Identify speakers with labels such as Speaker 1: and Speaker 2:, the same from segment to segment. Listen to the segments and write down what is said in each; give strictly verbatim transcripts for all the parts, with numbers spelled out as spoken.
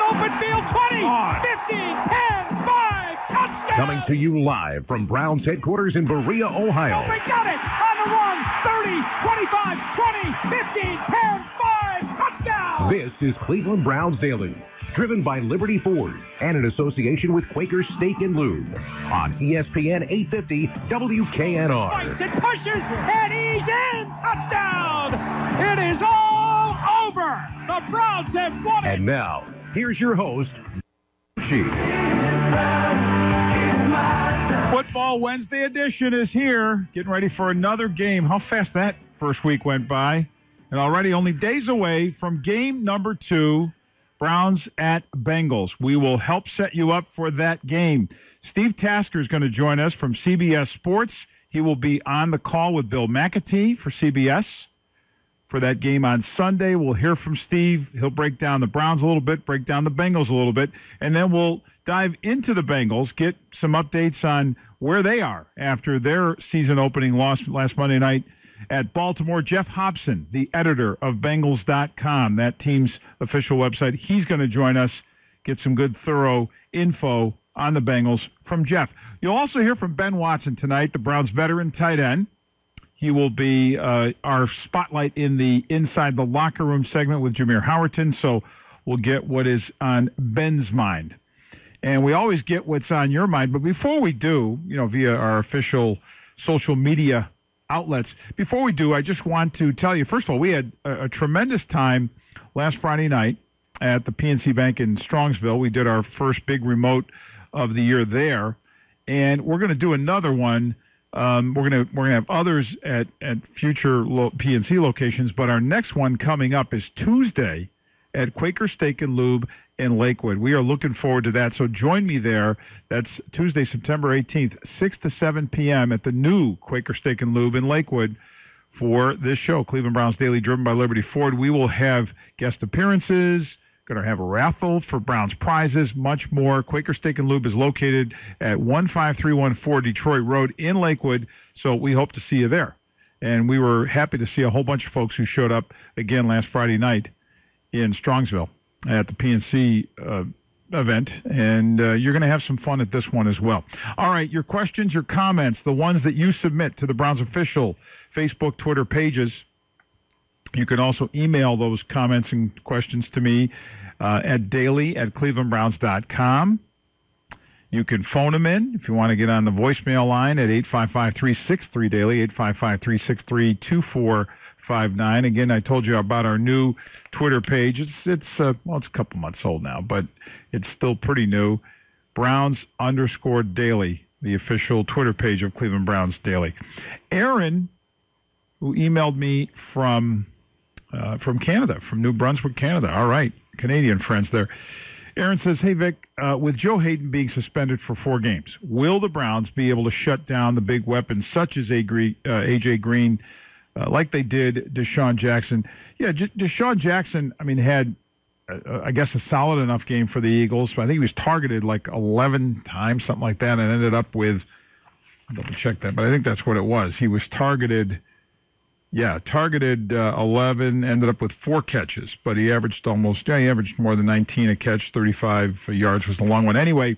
Speaker 1: open field. twenty, fifteen, ten, five, touchdown!
Speaker 2: Coming to you live from Browns headquarters in Berea, Ohio.
Speaker 1: Oh, we got it! On the run, thirty, twenty-five, twenty, fifteen, ten, five, touchdown!
Speaker 2: This is Cleveland Browns Daily, driven by Liberty Ford and in association with Quaker Steak and Lube on E S P N eight fifty W K N R.
Speaker 1: Fights and pushes, and he's in! Touchdown! It is all over! The Browns have won it!
Speaker 2: And now, here's your host, Chief.
Speaker 3: Football Wednesday edition is here. Getting ready for another game. How fast that first week went by. And already only days away from game number two, Browns at Bengals. We will help set you up for that game. Steve Tasker is going to join us from C B S Sports. He will be on the call with Bill McAtee for C B S for that game on Sunday. We'll hear from Steve. He'll break down the Browns a little bit, break down the Bengals a little bit, and then we'll dive into the Bengals, get some updates on where they are after their season opening loss last Monday night at Baltimore. Jeff Hobson, the editor of Bengals dot com, that team's official website, he's going to join us, get some good, thorough info on the Bengals from Jeff. You'll also hear from Ben Watson tonight, the Browns veteran tight end. He will be uh, our spotlight in the Inside the Locker Room segment with Jameer Howerton, so we'll get what is on Ben's mind. And we always get what's on your mind, but before we do, you know, via our official social media outlets, before we do, I just want to tell you, first of all, we had a, a tremendous time last Friday night at the P N C Bank in Strongsville. We did our first big remote of the year there, and we're going to do another one. Um, we're going to we're going to have others at at future lo- P N C locations, but our next one coming up is Tuesday at Quaker Steak and Lube in Lakewood. We are looking forward to that, so join me there. That's Tuesday, September eighteenth, six to seven p.m. at the new Quaker Steak and Lube in Lakewood for this show, Cleveland Browns Daily, driven by Liberty Ford. We will have guest appearances, going to have a raffle for Browns prizes, much more. Quaker Steak and Lube is located at one five three one four Detroit Road in Lakewood, so we hope to see you there. And we were happy to see a whole bunch of folks who showed up again last Friday night in Strongsville at the P N C uh, event, and uh, you're going to have some fun at this one as well. All right, your questions, your comments, the ones that you submit to the Browns official Facebook, Twitter pages. You can also email those comments and questions to me uh, at daily at cleveland browns dot com. You can phone them in if you want to get on the voicemail line at eight five five, three six three, daily, eight five five, three six three, two four five nine. Again, I told you about our new Twitter page. It's, it's uh, well, it's a couple months old now, but it's still pretty new. Browns underscore daily, the official Twitter page of Cleveland Browns Daily. Aaron, who emailed me from... Uh, from Canada, from New Brunswick, Canada. All right, Canadian friends there. Aaron says, hey, Vic, uh, with Joe Hayden being suspended for four games, will the Browns be able to shut down the big weapons such as A J Green, uh, like they did Deshaun Jackson? Yeah, J- Deshaun Jackson, I mean, had, uh, I guess, a solid enough game for the Eagles. I think he was targeted like eleven times, something like that, and ended up with, I'll double check that, but I think that's what it was. He was targeted... Yeah, targeted uh, eleven, ended up with four catches, but he averaged almost, yeah, he averaged more than nineteen a catch, thirty-five yards was the long one. Anyway,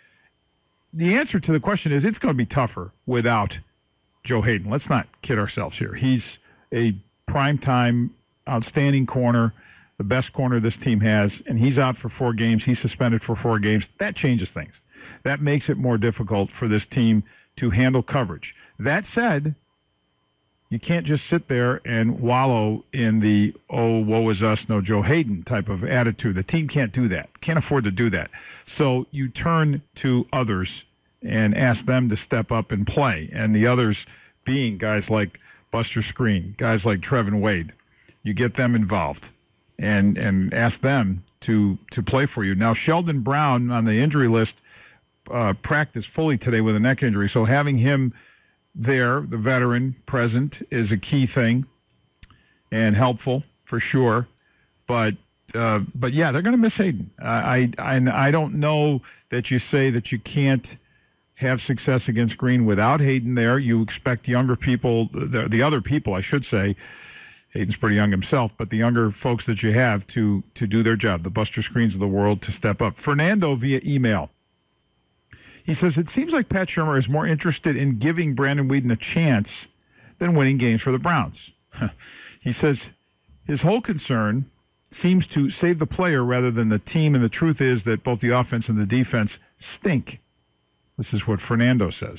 Speaker 3: the answer to the question is it's going to be tougher without Joe Hayden. Let's not kid ourselves here. He's a primetime, outstanding corner, the best corner this team has, and he's out for four games. He's suspended for four games. That changes things. That makes it more difficult for this team to handle coverage. That said, you can't just sit there and wallow in the, oh, woe is us, no Joe Hayden type of attitude. The team can't do that, can't afford to do that. So you turn to others and ask them to step up and play. And the others being guys like Buster Screen, guys like Trevin Wade. You get them involved and, and ask them to, to play for you. Now, Sheldon Brown on the injury list uh, practiced fully today with a neck injury, so having him there, the veteran present, is a key thing and helpful for sure. But uh, but yeah, they're going to miss Hayden. I, I I don't know that you say that you can't have success against Green without Hayden there. You expect younger people, the, the other people, I should say, Hayden's pretty young himself, but the younger folks that you have to, to do their job, the Buster Screens of the world, to step up. Fernando via email. He says, it seems like Pat Shurmur is more interested in giving Brandon Weeden a chance than winning games for the Browns. He says his whole concern seems to save the player rather than the team, and the truth is that both the offense and the defense stink. This is what Fernando says.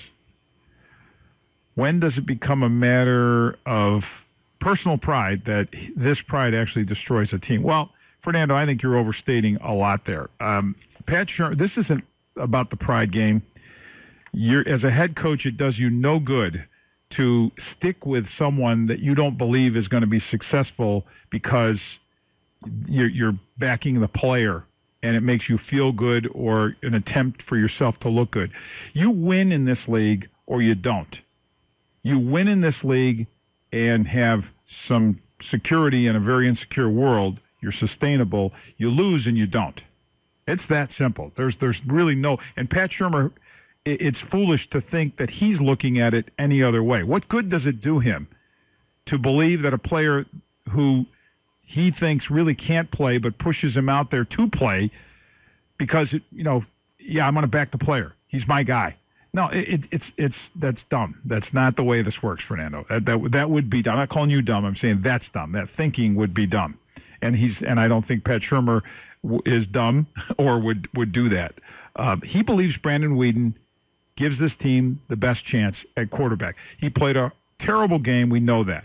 Speaker 3: When does it become a matter of personal pride that this pride actually destroys a team? Well, Fernando, I think you're overstating a lot there. Um, Pat Shurmur, this isn't about the pride game. You're, as a head coach, it does you no good to stick with someone that you don't believe is going to be successful because you're, you're backing the player and it makes you feel good or an attempt for yourself to look good. You win in this league or you don't. You win in this league and have some security in a very insecure world. You're sustainable. You lose and you don't. It's that simple. There's there's really no... And Pat Shurmur, it's foolish to think that he's looking at it any other way. What good does it do him to believe that a player who he thinks really can't play but pushes him out there to play because, it, you know, yeah, I'm going to back the player. He's my guy. No, it, it's it's that's dumb. That's not the way this works, Fernando. That, that that would be dumb. I'm not calling you dumb. I'm saying that's dumb. That thinking would be dumb. And he's and I don't think Pat Shurmur is dumb or would, would do that. Uh, he believes Brandon Weeden gives this team the best chance at quarterback. He played a terrible game. We know that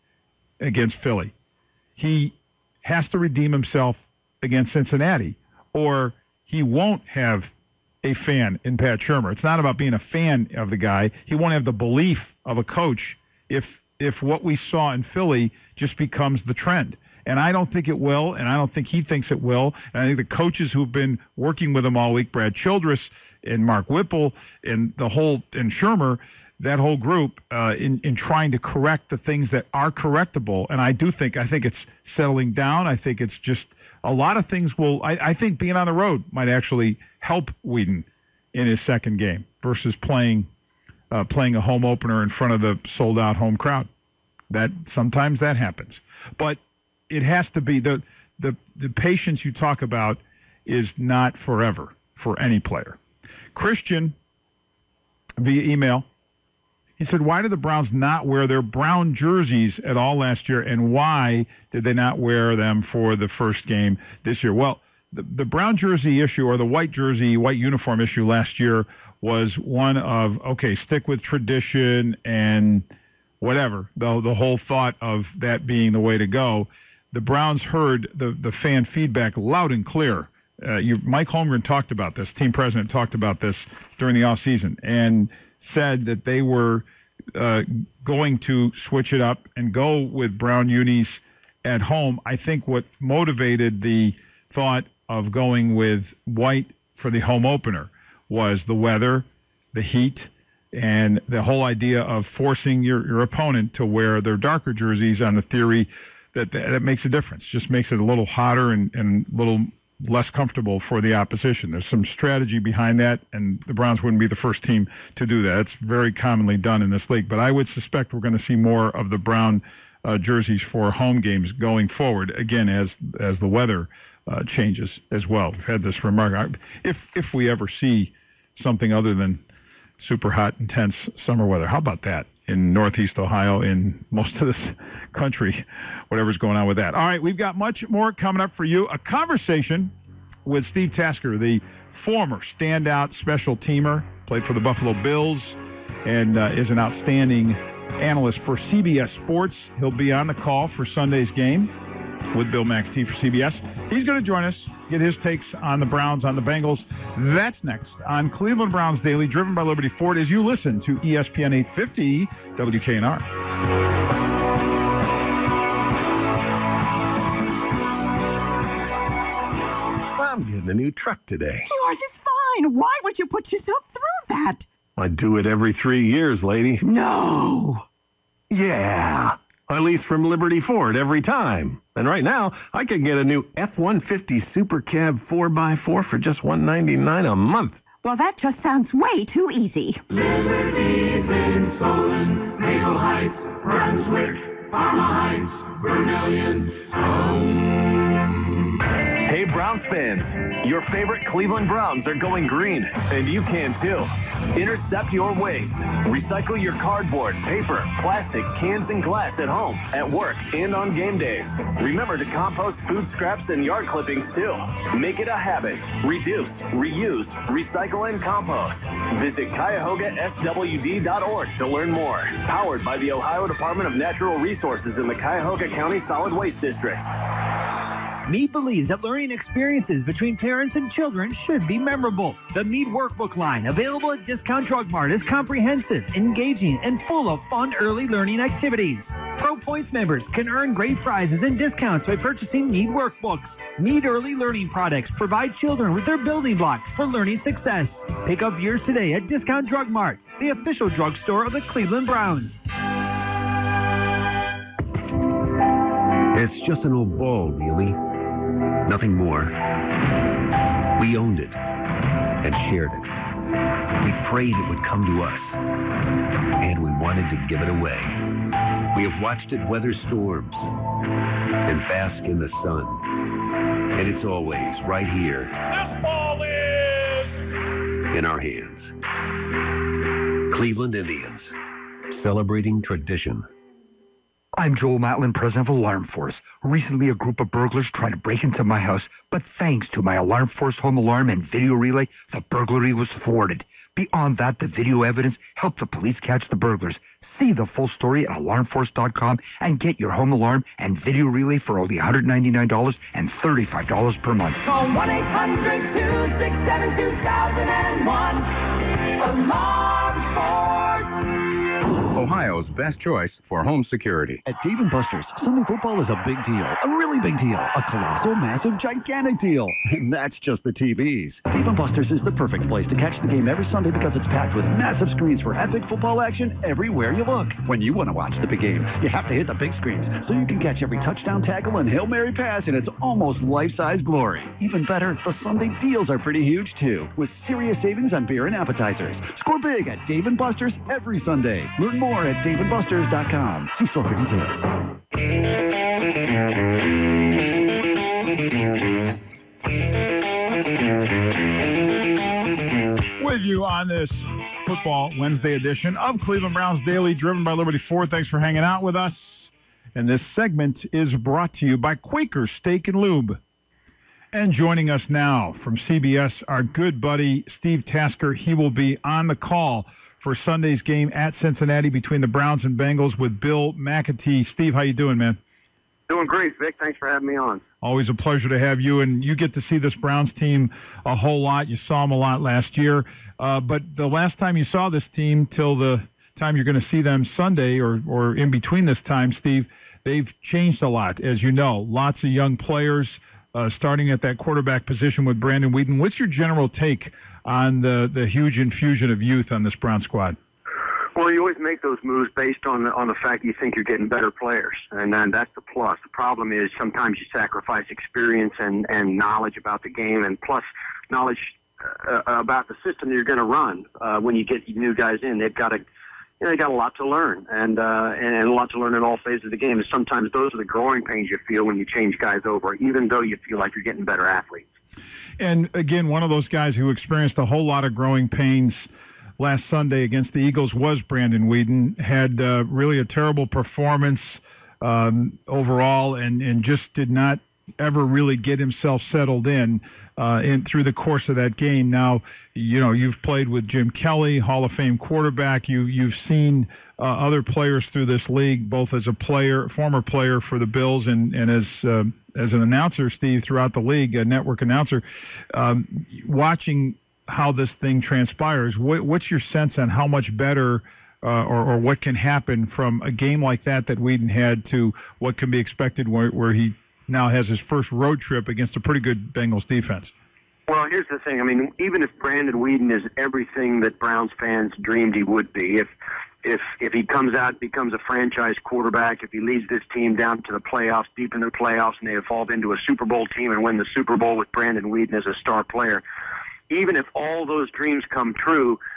Speaker 3: against Philly. He has to redeem himself against Cincinnati, or he won't have a fan in Pat Shurmur. It's not about being a fan of the guy. He won't have the belief of a coach if if what we saw in Philly just becomes the trend. And I don't think it will, and I don't think he thinks it will. And I think the coaches who've been working with him all week, Brad Childress and Mark Whipple and the whole and Shurmur, that whole group, uh, in in trying to correct the things that are correctable. And I do think I think it's settling down. I think it's just a lot of things will. I, I think being on the road might actually help Weeden in his second game versus playing uh, playing a home opener in front of the sold out home crowd. That sometimes that happens, but it has to be the the the patience you talk about is not forever for any player. Christian via email. He said, why did the Browns not wear their brown jerseys at all last year, and why did they not wear them for the first game this year? Well, the, the brown jersey issue or the white jersey, white uniform issue last year was one of, okay, stick with tradition and whatever, the, the whole thought of that being the way to go. The Browns heard the, the fan feedback loud and clear. Uh, you, Mike Holmgren talked about this, team president talked about this during the offseason, and said that they were uh, going to switch it up and go with brown unis at home. I think what motivated the thought of going with white for the home opener was the weather, the heat, and the whole idea of forcing your, your opponent to wear their darker jerseys on the theory that that makes a difference, just makes it a little hotter and, and a little less comfortable for the opposition. There's some strategy behind that, and the Browns wouldn't be the first team to do that. It's very commonly done in this league, but I would suspect we're going to see more of the brown uh, jerseys for home games going forward, again, as as the weather uh, changes as well. We've had this remark. If, if we ever see something other than super hot, intense summer weather, how about that in Northeast Ohio, in most of this country, whatever's going on with that. All right, we've got much more coming up for you. A conversation with Steve Tasker, the former standout special teamer, played for the Buffalo Bills, and uh, is an outstanding analyst for C B S Sports. He'll be on the call for Sunday's game with Bill McAtee for C B S. He's going to join us, get his takes on the Browns, on the Bengals. That's next on Cleveland Browns Daily, driven by Liberty Ford, as you listen to E S P N eight fifty W K N R.
Speaker 4: I'm getting a new truck today.
Speaker 5: Yours is fine. Why would you put yourself through that?
Speaker 4: I do it every three years, lady.
Speaker 5: No.
Speaker 4: Yeah. I lease from Liberty Ford every time. And right now, I can get a new F one fifty Super Cab four by four for just one hundred ninety-nine dollars a month.
Speaker 5: Well, that just sounds way too easy.
Speaker 6: Liberty's in Solon, Maple Heights, Brunswick, Parma Heights. Vermillion Home.
Speaker 7: Hey, Browns fans, your favorite Cleveland Browns are going green, and you can too. Intercept your waste. Recycle your cardboard, paper, plastic, cans, and glass at home, at work, and on game days. Remember to compost food scraps and yard clippings too. Make it a habit. Reduce, reuse, recycle, and compost. Visit Cuyahoga S W D dot org to learn more. Powered by the Ohio Department of Natural Resources in the Cuyahoga County Solid Waste District.
Speaker 8: Mead believes that learning experiences between parents and children should be memorable. The Mead Workbook line, available at Discount Drug Mart, is comprehensive, engaging, and full of fun early learning activities. Pro Points members can earn great prizes and discounts by purchasing Mead Workbooks. Mead Early Learning products provide children with their building blocks for learning success. Pick up yours today at Discount Drug Mart, the official drugstore of the Cleveland Browns.
Speaker 9: It's just an old ball, really. Nothing more. We owned it and shared it. We prayed it would come to us, and we wanted to give it away. We have watched it weather storms and bask in the sun, and it's always right here.
Speaker 1: This ball is
Speaker 9: in our hands. Cleveland Indians, celebrating tradition.
Speaker 10: I'm Joel Matlin, president of Alarm Force. Recently, a group of burglars tried to break into my house, but thanks to my Alarm Force home alarm and video relay, the burglary was thwarted. Beyond that, the video evidence helped the police catch the burglars. See the full story at alarm force dot com and get your home alarm and video relay for only one hundred ninety-nine dollars and thirty-five dollars per month.
Speaker 6: Call one eight hundred two six seven two thousand one. Alarm Force.
Speaker 11: Ohio's best choice for home security.
Speaker 12: At Dave and Buster's, Sunday football is a big deal. A really big deal. A colossal, massive, gigantic deal. And that's just the T Vs. Dave and Buster's is the perfect place to catch the game every Sunday because it's packed with massive screens for epic football action everywhere you look. When you want to watch the big game, you have to hit the big screens so you can catch every touchdown tackle and Hail Mary pass in its almost life-size glory. Even better, the Sunday deals are pretty huge too, with serious savings on beer and appetizers. Score big at Dave and Buster's every Sunday. Learn more at dave and busters dot com. See store for details.
Speaker 3: With you on this Football Wednesday edition of Cleveland Browns Daily, driven by Liberty Ford. Thanks for hanging out with us. And this segment is brought to you by Quaker Steak and Lube. And joining us now from C B S, our good buddy Steve Tasker. He will be on the call for Sunday's game at Cincinnati between the Browns and Bengals with Bill McAtee. Steve, how you doing, man?
Speaker 13: Doing great, Vic. Thanks for having me on.
Speaker 3: Always a pleasure to have you, and you get to see this Browns team a whole lot. You saw them a lot last year, uh, but the last time you saw this team till the time you're going to see them Sunday or, or in between this time, Steve, they've changed a lot, as you know. Lots of young players uh, starting at that quarterback position with Brandon Weeden. What's your general take on the, the huge infusion of youth on this Brown squad?
Speaker 13: Well, you always make those moves based on the, on the fact you think you're getting better players, and then that's the plus. The problem is sometimes you sacrifice experience and, and knowledge about the game, and plus knowledge uh, about the system you're going to run uh, when you get new guys in. They've got to, you know, they got a lot to learn, and uh, and a lot to learn in all phases of the game. And sometimes those are the growing pains you feel when you change guys over, even though you feel like you're getting better athletes.
Speaker 3: And, again, one of those guys who experienced a whole lot of growing pains last Sunday against the Eagles was Brandon Weeden. Had uh, really a terrible performance um, overall and, and just did not ever really get himself settled in, uh, in through the course of that game. Now, you know, you've played with Jim Kelly, Hall of Fame quarterback. You, you've seen uh, other players through this league, both as a player, former player for the Bills and, and as uh, as an announcer, Steve, throughout the league, a network announcer, um, watching how this thing transpires. What, what's your sense on how much better uh, or, or what can happen from a game like that that Weeden had to what can be expected where, where he now has his first road trip against a pretty good Bengals defense?
Speaker 13: Well, here's the thing. I mean, even if Brandon Weeden is everything that Browns fans dreamed he would be, if if if he comes out, becomes a franchise quarterback, if he leads this team down to the playoffs, deep in the playoffs, and they evolve into a Super Bowl team and win the Super Bowl with Brandon Weeden as a star player, even if all those dreams come true,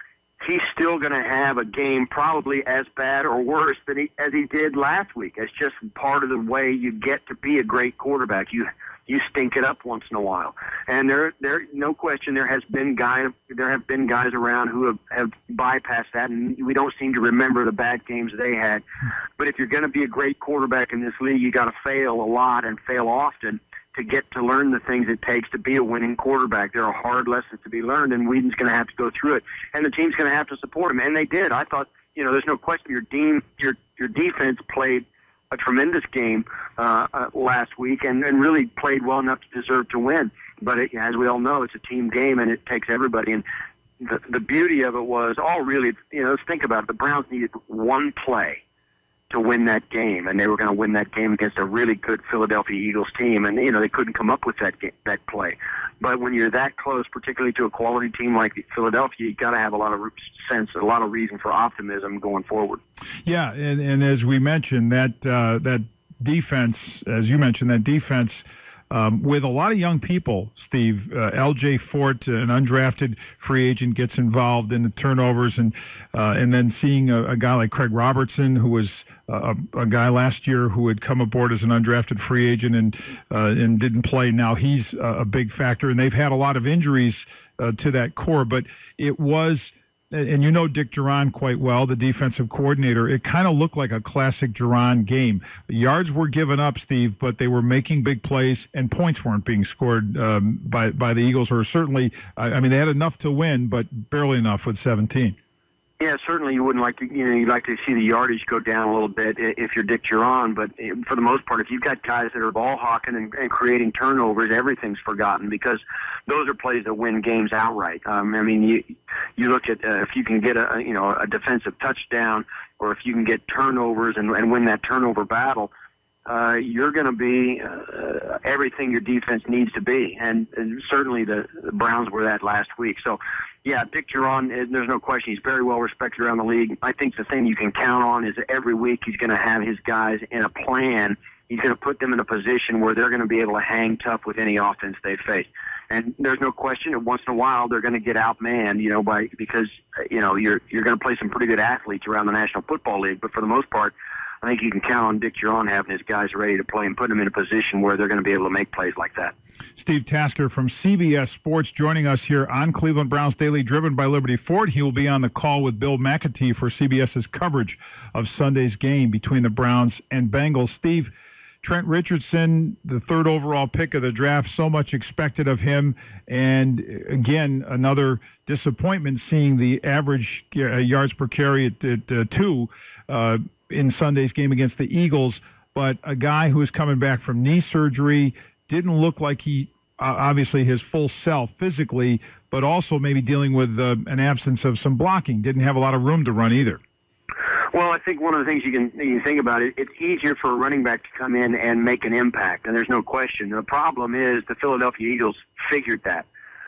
Speaker 13: he's still going to have a game probably as bad or worse than he, as he did last week. It's just part of the way you get to be a great quarterback. You you stink it up once in a while. And there, there, no question, there has been guy, there have been guys around who have, have bypassed that, and we don't seem to remember the bad games they had. But if you're going to be a great quarterback in this league, you got to fail a lot and fail often to get to learn the things it takes to be a winning quarterback. There are hard lessons to be learned, and Whedon's going to have to go through it, and the team's going to have to support him, and they did. I thought, you know, there's no question your team, your your defense played a tremendous game uh, uh, last week and, and really played well enough to deserve to win. But it, as we all know, it's a team game, and it takes everybody. And the, the beauty of it was, all really, you know, let's think about it. The Browns needed one play to win that game, and they were going to win that game against a really good Philadelphia Eagles team, and you know they couldn't come up with that game, that play. But when you're that close, particularly to a quality team like Philadelphia, you got to have a lot of sense, a lot of reason for optimism going forward.
Speaker 3: Yeah, and, and as we mentioned, that uh, that defense, as you mentioned, that defense. Um, with a lot of young people, Steve, uh, L J Fort, an undrafted free agent, gets involved in the turnovers, and uh, and then seeing a, a guy like Craig Robertson, who was uh, a, a guy last year who had come aboard as an undrafted free agent and uh, and didn't play. Now he's a, a big factor, and they've had a lot of injuries uh, to that core, but it was. And you know Dick Duran quite well, the defensive coordinator. It kind of looked like a classic Duran game. The yards were given up, Steve, but they were making big plays, and points weren't being scored um, by by the Eagles. Or certainly, I mean, they had enough to win, but barely enough with seventeen.
Speaker 13: Yeah, certainly you wouldn't like to, you know, you'd like to see the yardage go down a little bit if you're Dick Duran, but for the most part, if you've got guys that are ball hawking and, and creating turnovers, everything's forgotten because those are plays that win games outright. Um, I mean, you you look at uh, if you can get a you know a defensive touchdown, or if you can get turnovers and, and win that turnover battle, uh, you're going to be uh, everything your defense needs to be, and, and certainly the, the Browns were that last week. So. Yeah, Dick Duran, there's no question. He's very well respected around the league. I think the thing you can count on is that every week he's going to have his guys in a plan. He's going to put them in a position where they're going to be able to hang tough with any offense they face. And there's no question that once in a while they're going to get outmanned, you know, by because, you know, you're you're going to play some pretty good athletes around the National Football League. But for the most part, I think you can count on Dick Duran having his guys ready to play and put them in a position where they're going to be able to make plays like that.
Speaker 3: Steve Tasker from C B S Sports joining us here on Cleveland Browns Daily, driven by Liberty Ford. He will be on the call with Bill McAtee for CBS's coverage of Sunday's game between the Browns and Bengals. Steve, Trent Richardson, the third overall pick of the draft, so much expected of him. And again, another disappointment seeing the average yards per carry at, at uh, two uh, in Sunday's game against the Eagles. But a guy who is coming back from knee surgery, didn't look like he, uh, obviously his full self physically, but also maybe dealing with uh, an absence of some blocking. Didn't have a lot of room to run either.
Speaker 13: Well, I think one of the things you can you think about it, it's easier for a running back to come in and make an impact, and there's no question. The problem is the Philadelphia Eagles figured that,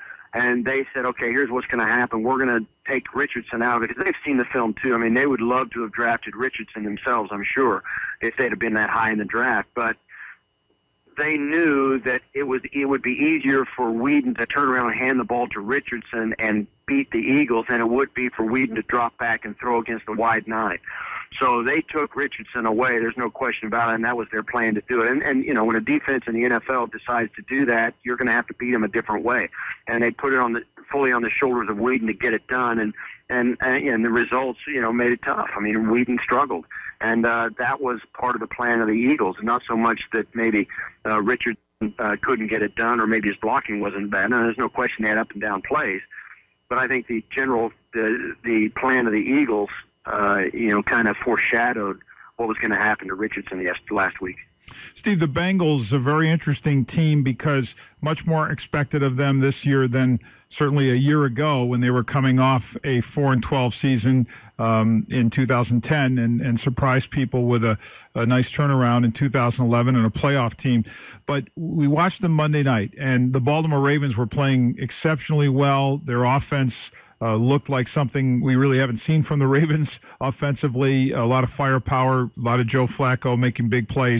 Speaker 13: and they said, okay, here's what's going to happen. We're going to take Richardson out because they've seen the film too. I mean, they would love to have drafted Richardson themselves, I'm sure, if they'd have been that high in the draft, but they knew that it was it would be easier for Whedon to turn around and hand the ball to Richardson and beat the Eagles than it would be for Whedon to drop back and throw against the wide nine. So they took Richardson away. There's no question about it, and that was their plan to do it. And, and you know, when a defense in the N F L decides to do that, you're going to have to beat them a different way. And they put it on the fully on the shoulders of Whedon to get it done, and and and, and the results, you know, made it tough. I mean, Whedon struggled. And uh, that was part of the plan of the Eagles, not so much that maybe uh, Richardson uh, couldn't get it done or maybe his blocking wasn't bad. No, there's no question they had up and down plays. But I think the general, the, the plan of the Eagles, uh, you know, kind of foreshadowed what was going to happen to Richardson last week.
Speaker 3: Steve, the Bengals, a very interesting team because much more expected of them this year than certainly a year ago when they were coming off a four and twelve season um, in two thousand ten and, and surprised people with a, a nice turnaround in two thousand eleven and a playoff team. But we watched them Monday night, and the Baltimore Ravens were playing exceptionally well. Their offense uh, looked like something we really haven't seen from the Ravens offensively. A lot of firepower, a lot of Joe Flacco making big plays.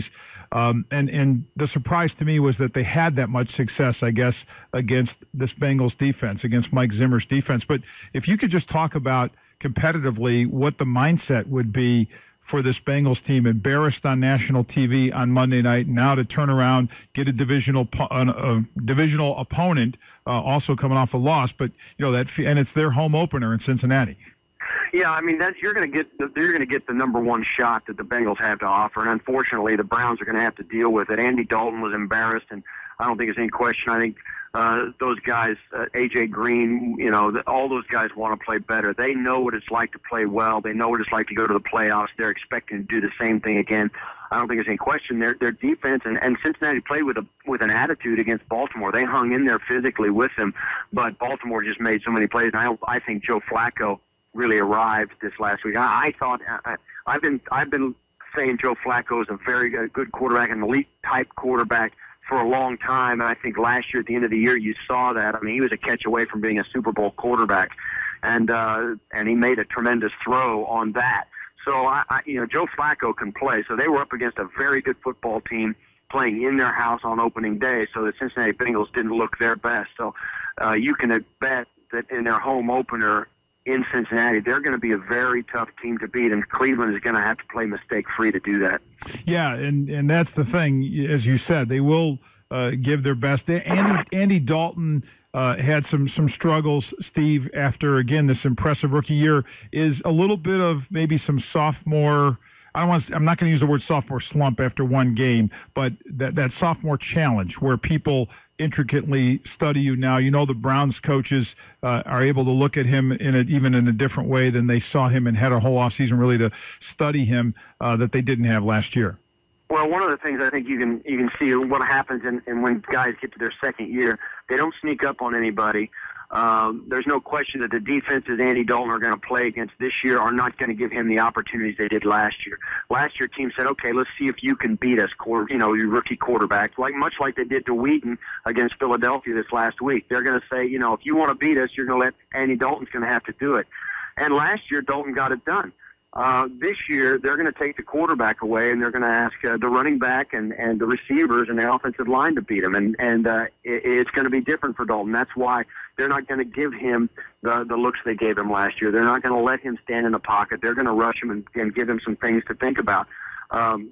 Speaker 3: Um, and, and the surprise to me was that they had that much success, I guess, against this Bengals defense, against Mike Zimmer's defense. But if you could just talk about competitively what the mindset would be for this Bengals team, embarrassed on national T V on Monday night, now to turn around, get a divisional a divisional opponent, uh, also coming off a loss, but you know that, and it's their home opener in Cincinnati.
Speaker 13: Yeah, I mean that's you're going to get the, you're going to get the number one shot that the Bengals have to offer, and unfortunately the Browns are going to have to deal with it. Andy Dalton was embarrassed, and I don't think there's any question. I think uh, those guys, uh, A J Green, you know, the, all those guys want to play better. They know what it's like to play well. They know what it's like to go to the playoffs. They're expecting to do the same thing again. I don't think there's any question. Their their defense and, and Cincinnati played with a with an attitude against Baltimore. They hung in there physically with them, but Baltimore just made so many plays. And I I think Joe Flacco really arrived this last week. I, I thought I, I've been I've been saying Joe Flacco is a very good quarterback, an elite type quarterback for a long time. And I think last year at the end of the year you saw that. I mean, he was a catch away from being a Super Bowl quarterback, and uh, and he made a tremendous throw on that. So I, I you know Joe Flacco can play. So they were up against a very good football team playing in their house on opening day. So the Cincinnati Bengals didn't look their best. So uh, you can bet that in their home opener in Cincinnati, they're going to be a very tough team to beat, and Cleveland is going to have to play mistake-free to do that.
Speaker 3: Yeah, and, and that's the thing. As you said, they will uh, give their best. Andy, Andy Dalton uh, had some, some struggles, Steve, after, again, this impressive rookie year. Is a little bit of maybe some sophomore – I don't want to, I'm not going to use the word sophomore slump after one game, but that, that sophomore challenge where people intricately study you now. You know the Browns coaches uh, are able to look at him in a, even in a different way than they saw him and had a whole offseason really to study him uh, that they didn't have last year.
Speaker 13: Well, one of the things I think you can you can see what happens in, in when guys get to their second year, they don't sneak up on anybody. Um, there's no question that the defenses Andy Dalton are going to play against this year are not going to give him the opportunities they did last year. Last year, team said, "Okay, let's see if you can beat us, you know, your rookie quarterback," like much like they did to Wheaton against Philadelphia this last week. They're going to say, you know, if you want to beat us, you're going to let Andy Dalton's going to have to do it. And last year, Dalton got it done. Uh, this year, they're going to take the quarterback away, and they're going to ask uh, the running back and, and the receivers and the offensive line to beat him. And, and uh, it, it's going to be different for Dalton. That's why they're not going to give him the, the looks they gave him last year. They're not going to let him stand in the pocket. They're going to rush him and, and give him some things to think about. Um,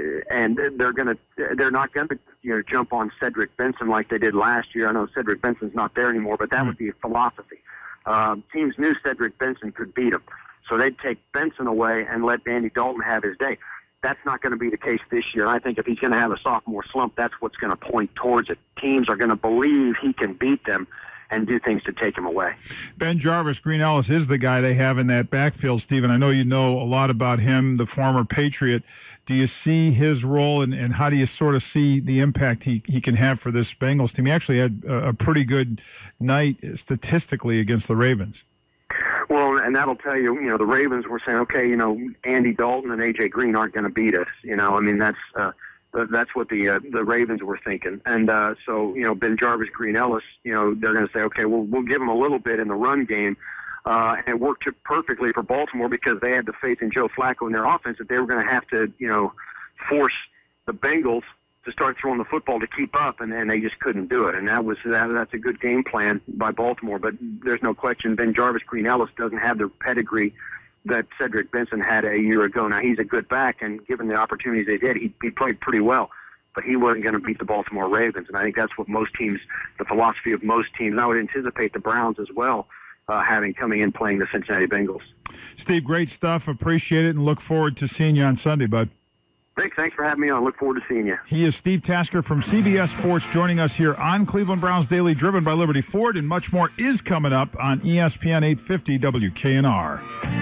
Speaker 13: and they're going to they're not going to you know jump on Cedric Benson like they did last year. I know Cedric Benson's not there anymore, but that would be a philosophy. Um, teams knew Cedric Benson could beat him. So they'd take Benson away and let Andy Dalton have his day. That's not going to be the case this year. I think if he's going to have a sophomore slump, that's what's going to point towards it. Teams are going to believe he can beat them and do things to take him away.
Speaker 3: Ben Jarvis, Green Ellis is the guy they have in that backfield, Stephen. I know you know a lot about him, the former Patriot. Do you see his role, and, and how do you sort of see the impact he, he can have for this Bengals team? He actually had a, a pretty good night statistically against the Ravens.
Speaker 13: Well, and that'll tell you, you know, the Ravens were saying, okay, you know, Andy Dalton and A J Green aren't going to beat us. You know, I mean, that's uh, that's what the uh, the Ravens were thinking. And uh, so, you know, Ben Jarvis, Green Ellis, you know, they're going to say, okay, well, we'll give them a little bit in the run game. Uh, and it worked perfectly for Baltimore because they had the faith in Joe Flacco and their offense that they were going to have to, you know, force the Bengals to start throwing the football to keep up, and, and they just couldn't do it. And that was that, that's a good game plan by Baltimore. But there's no question Ben Jarvis, Green Ellis doesn't have the pedigree that Cedric Benson had a year ago. Now, he's a good back, and given the opportunities they did, he, he played pretty well. But he wasn't going to beat the Baltimore Ravens, and I think that's what most teams, the philosophy of most teams, and I would anticipate the Browns as well, uh, having coming in playing the Cincinnati Bengals.
Speaker 3: Steve, great stuff. Appreciate it, and look forward to seeing you on Sunday, bud.
Speaker 13: Thanks, thanks for having me on. Look forward to seeing you.
Speaker 3: He is Steve Tasker from C B S Sports joining us here on Cleveland Browns Daily, driven by Liberty Ford, and much more is coming up on E S P N eight fifty W K N R.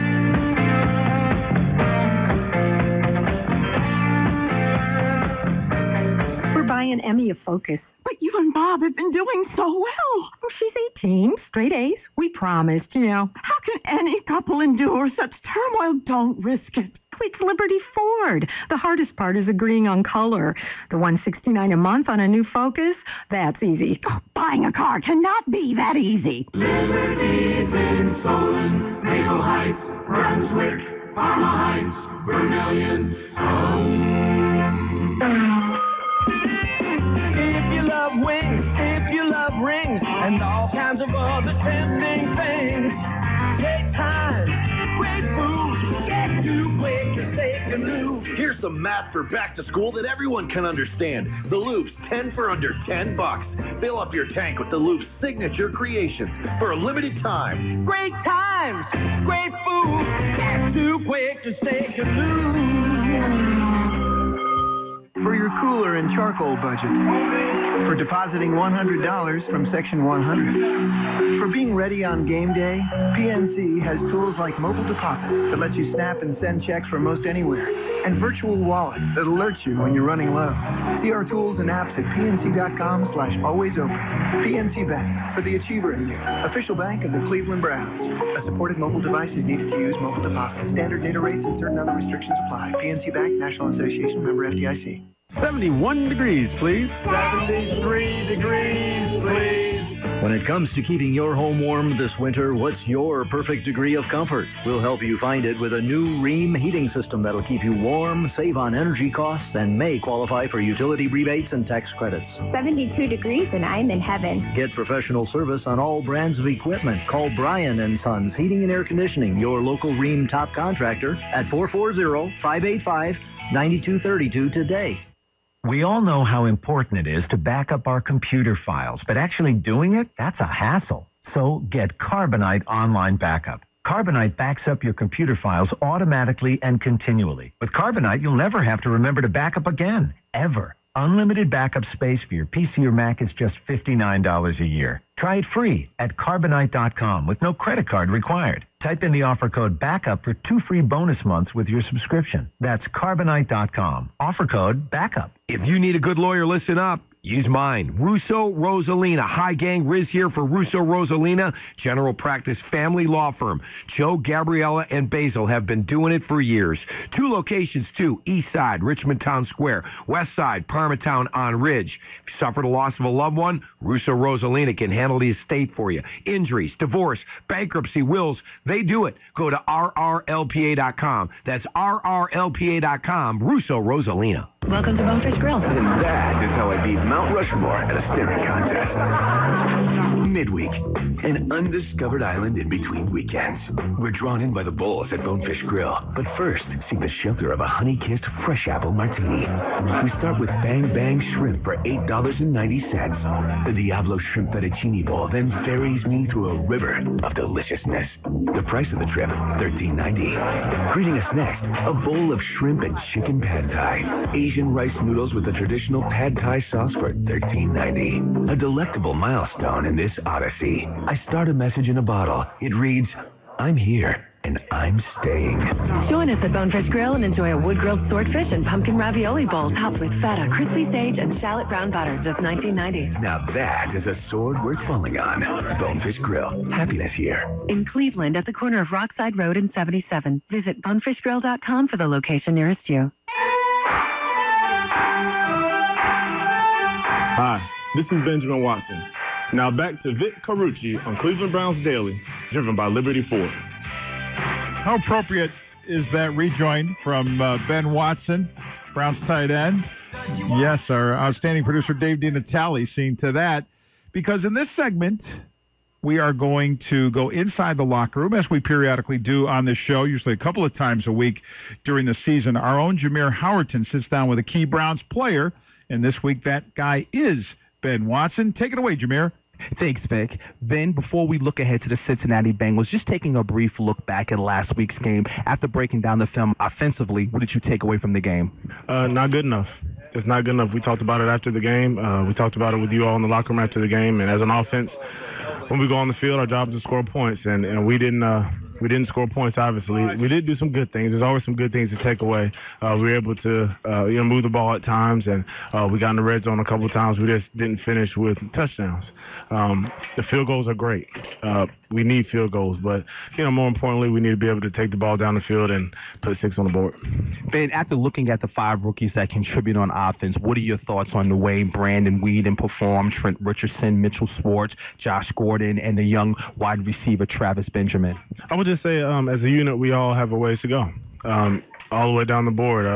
Speaker 5: We're buying Emmy a Focus. But you and Bob have been doing so well. Oh, she's eighteen, straight A's. We promised, you know. How can any couple endure such turmoil? Don't risk it. It's Liberty Ford. The hardest part is agreeing on color. The one hundred sixty-nine dollars a month on a new Focus, that's easy. Oh, buying a car cannot be that easy.
Speaker 6: Liberty's in Solon, Maple Heights, Brunswick, Parma Heights, Vermillion, home. If you love wings, if you love rings, and all kinds of other trending things, great times, great food, get to Quaker Steak and Lube.
Speaker 14: Here's some math for back to school that everyone can understand. The Lube's ten for under ten bucks. Fill up your tank with the Lube's signature creations for a limited time.
Speaker 6: Great times, great food, get to Quaker Steak and Lube.
Speaker 15: For your cooler and charcoal budget. For depositing one hundred dollars from Section one hundred. For being ready on game day, P N C has tools like mobile deposit that lets you snap and send checks from most anywhere, and virtual wallet that alerts you when you're running low. See our tools and apps at pnc.com slash always open. P N C Bank, for the achiever in you. Official bank of the Cleveland Browns. A supported mobile device is needed to use mobile deposit. Standard data rates and certain other restrictions apply. P N C Bank, National Association, member F D I C.
Speaker 16: seventy-one degrees, please. seventy-three degrees, please.
Speaker 17: When it comes to keeping your home warm this winter, what's your perfect degree of comfort? We'll help you find it with a new Rheem heating system that'll keep you warm, save on energy costs, and may qualify for utility rebates and tax credits.
Speaker 18: seventy-two degrees and I'm in heaven.
Speaker 17: Get professional service on all brands of equipment. Call Brian and Sons Heating and Air Conditioning, your local Rheem top contractor, at four four zero, five eight five, nine two three two today.
Speaker 19: We all know how important it is to back up our computer files, but actually doing it, that's a hassle. So get Carbonite Online Backup. Carbonite backs up your computer files automatically and continually. With Carbonite, you'll never have to remember to back up again, ever. Unlimited backup space for your P C or Mac is just fifty-nine dollars a year. Try it free at carbonite dot com with no credit card required. Type in the offer code BACKUP for two free bonus months with your subscription. That's carbonite dot com. Offer code BACKUP.
Speaker 20: If you need a good lawyer, listen up. Use mine, Russo Rosalina. Hi, gang. Riz here for Russo Rosalina, general practice family law firm. Joe, Gabriella, and Basil have been doing it for years. Two locations, too. East Side, Richmond Town Square. West Side, Parmatown on Ridge. If you suffered a loss of a loved one, Russo Rosalina can handle the estate for you. Injuries, divorce, bankruptcy, wills, they do it. Go to R R L P A dot com. That's R R L P A dot com. Russo Rosalina.
Speaker 21: Welcome to Bonefish Grill.
Speaker 22: And that is how I beat Mount Rushmore at a staring contest. Midweek, an undiscovered island in between weekends. We're drawn in by the bowls at Bonefish Grill. But first, seek the shelter of a honey-kissed fresh apple martini. We start with Bang Bang Shrimp for eight dollars and ninety cents. The Diablo Shrimp Fettuccine Bowl then ferries me through a river of deliciousness. The price of the trip, thirteen ninety. Greeting us next, a bowl of shrimp and chicken pad thai. Asian rice noodles with the traditional pad thai sauce for thirteen ninety. A delectable milestone in this odyssey. I start a message in a bottle. It reads, I'm here and I'm staying.
Speaker 21: Join us at Bonefish Grill and enjoy a wood-grilled swordfish and pumpkin ravioli bowl topped with feta, crispy sage, and shallot brown butter, just nineteen ninety.
Speaker 22: Now that is a sword worth falling on. Bonefish Grill. Happiness here.
Speaker 21: In Cleveland, at the corner of Rockside Road and seventy-seven. Visit bonefish grill dot com for the location nearest you.
Speaker 23: Hi, this is Benjamin Watson. Now back to Vic Carucci on Cleveland Browns Daily, driven by Liberty Ford.
Speaker 3: How appropriate is that rejoin from uh, Ben Watson, Browns tight end? Yes, our outstanding producer Dave DiNatale seeing to that, because in this segment, we are going to go inside the locker room, as we periodically do on this show, usually a couple of times a week during the season. Our own Jameer Howerton sits down with a key Browns player, and this week that guy is Ben Watson. Take it away, Jameer.
Speaker 24: Thanks, Vic. Ben, before we look ahead to the Cincinnati Bengals, just taking a brief look back at last week's game, after breaking down the film offensively, what did you take away from the game?
Speaker 23: Uh, not good enough. It's not good enough. We talked about it after the game. Uh, we talked about it with you all in the locker room after the game. And as an offense, when we go on the field, our job is to score points. And, and we didn't uh, we didn't score points, obviously. We did do some good things. There's always some good things to take away. Uh, we were able to uh, you know, move the ball at times, and uh, we got in the red zone a couple of times. We just didn't finish with touchdowns. Um, the field goals are great. Uh, we need field goals, but, you know, more importantly, we need to be able to take the ball down the field and put six on the board.
Speaker 24: Ben, after looking at the five rookies that contribute on offense, what are your thoughts on the way Brandon Weeden performed, Trent Richardson, Mitchell Schwartz, Josh Gordon, and the young wide receiver Travis Benjamin?
Speaker 23: I would just say, um, as a unit, we all have a ways to go. Um, all the way down the board. Uh,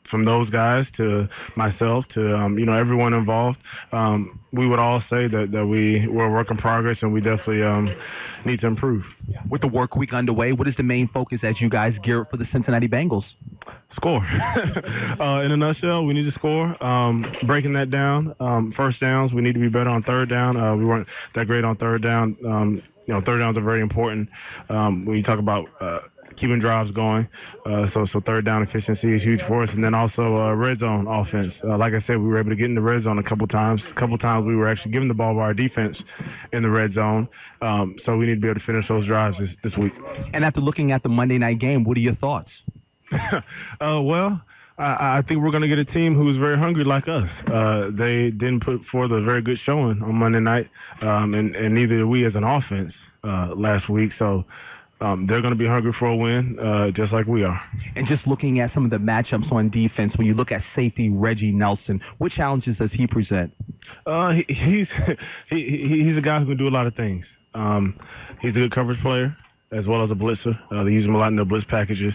Speaker 23: from those guys to myself to um, you know everyone involved, um, we would all say that, that we we're a work in progress and we definitely um, need to improve.
Speaker 24: With the work week underway, what is the main focus as you guys gear up for the Cincinnati Bengals?
Speaker 23: Score. uh, in a nutshell, we need to score. Um, breaking that down, um, first downs, we need to be better on third down. Uh, we weren't that great on third down. Um, you know, third downs are very important um, when you talk about uh, keeping drives going. Uh, so, so third down efficiency is huge for us. And then also uh, red zone offense. Uh, like I said, we were able to get in the red zone a couple times. A couple times we were actually giving the ball by our defense in the red zone. Um, so we need to be able to finish those drives this, this week.
Speaker 24: And after looking at the Monday night game, what are your thoughts?
Speaker 23: uh, well, I, I think we're going to get a team who's very hungry like us. Uh, they didn't put forth a very good showing on Monday night, um, and, and neither did we as an offense uh, last week. So um, they're going to be hungry for a win, uh, just like we are.
Speaker 24: And just looking at some of the matchups on defense, when you look at safety Reggie Nelson, what challenges does he present?
Speaker 23: Uh, he, he's he, he's a guy who can do a lot of things. Um, he's a good coverage player, as well as a blitzer. Uh, they use him a lot in their blitz packages.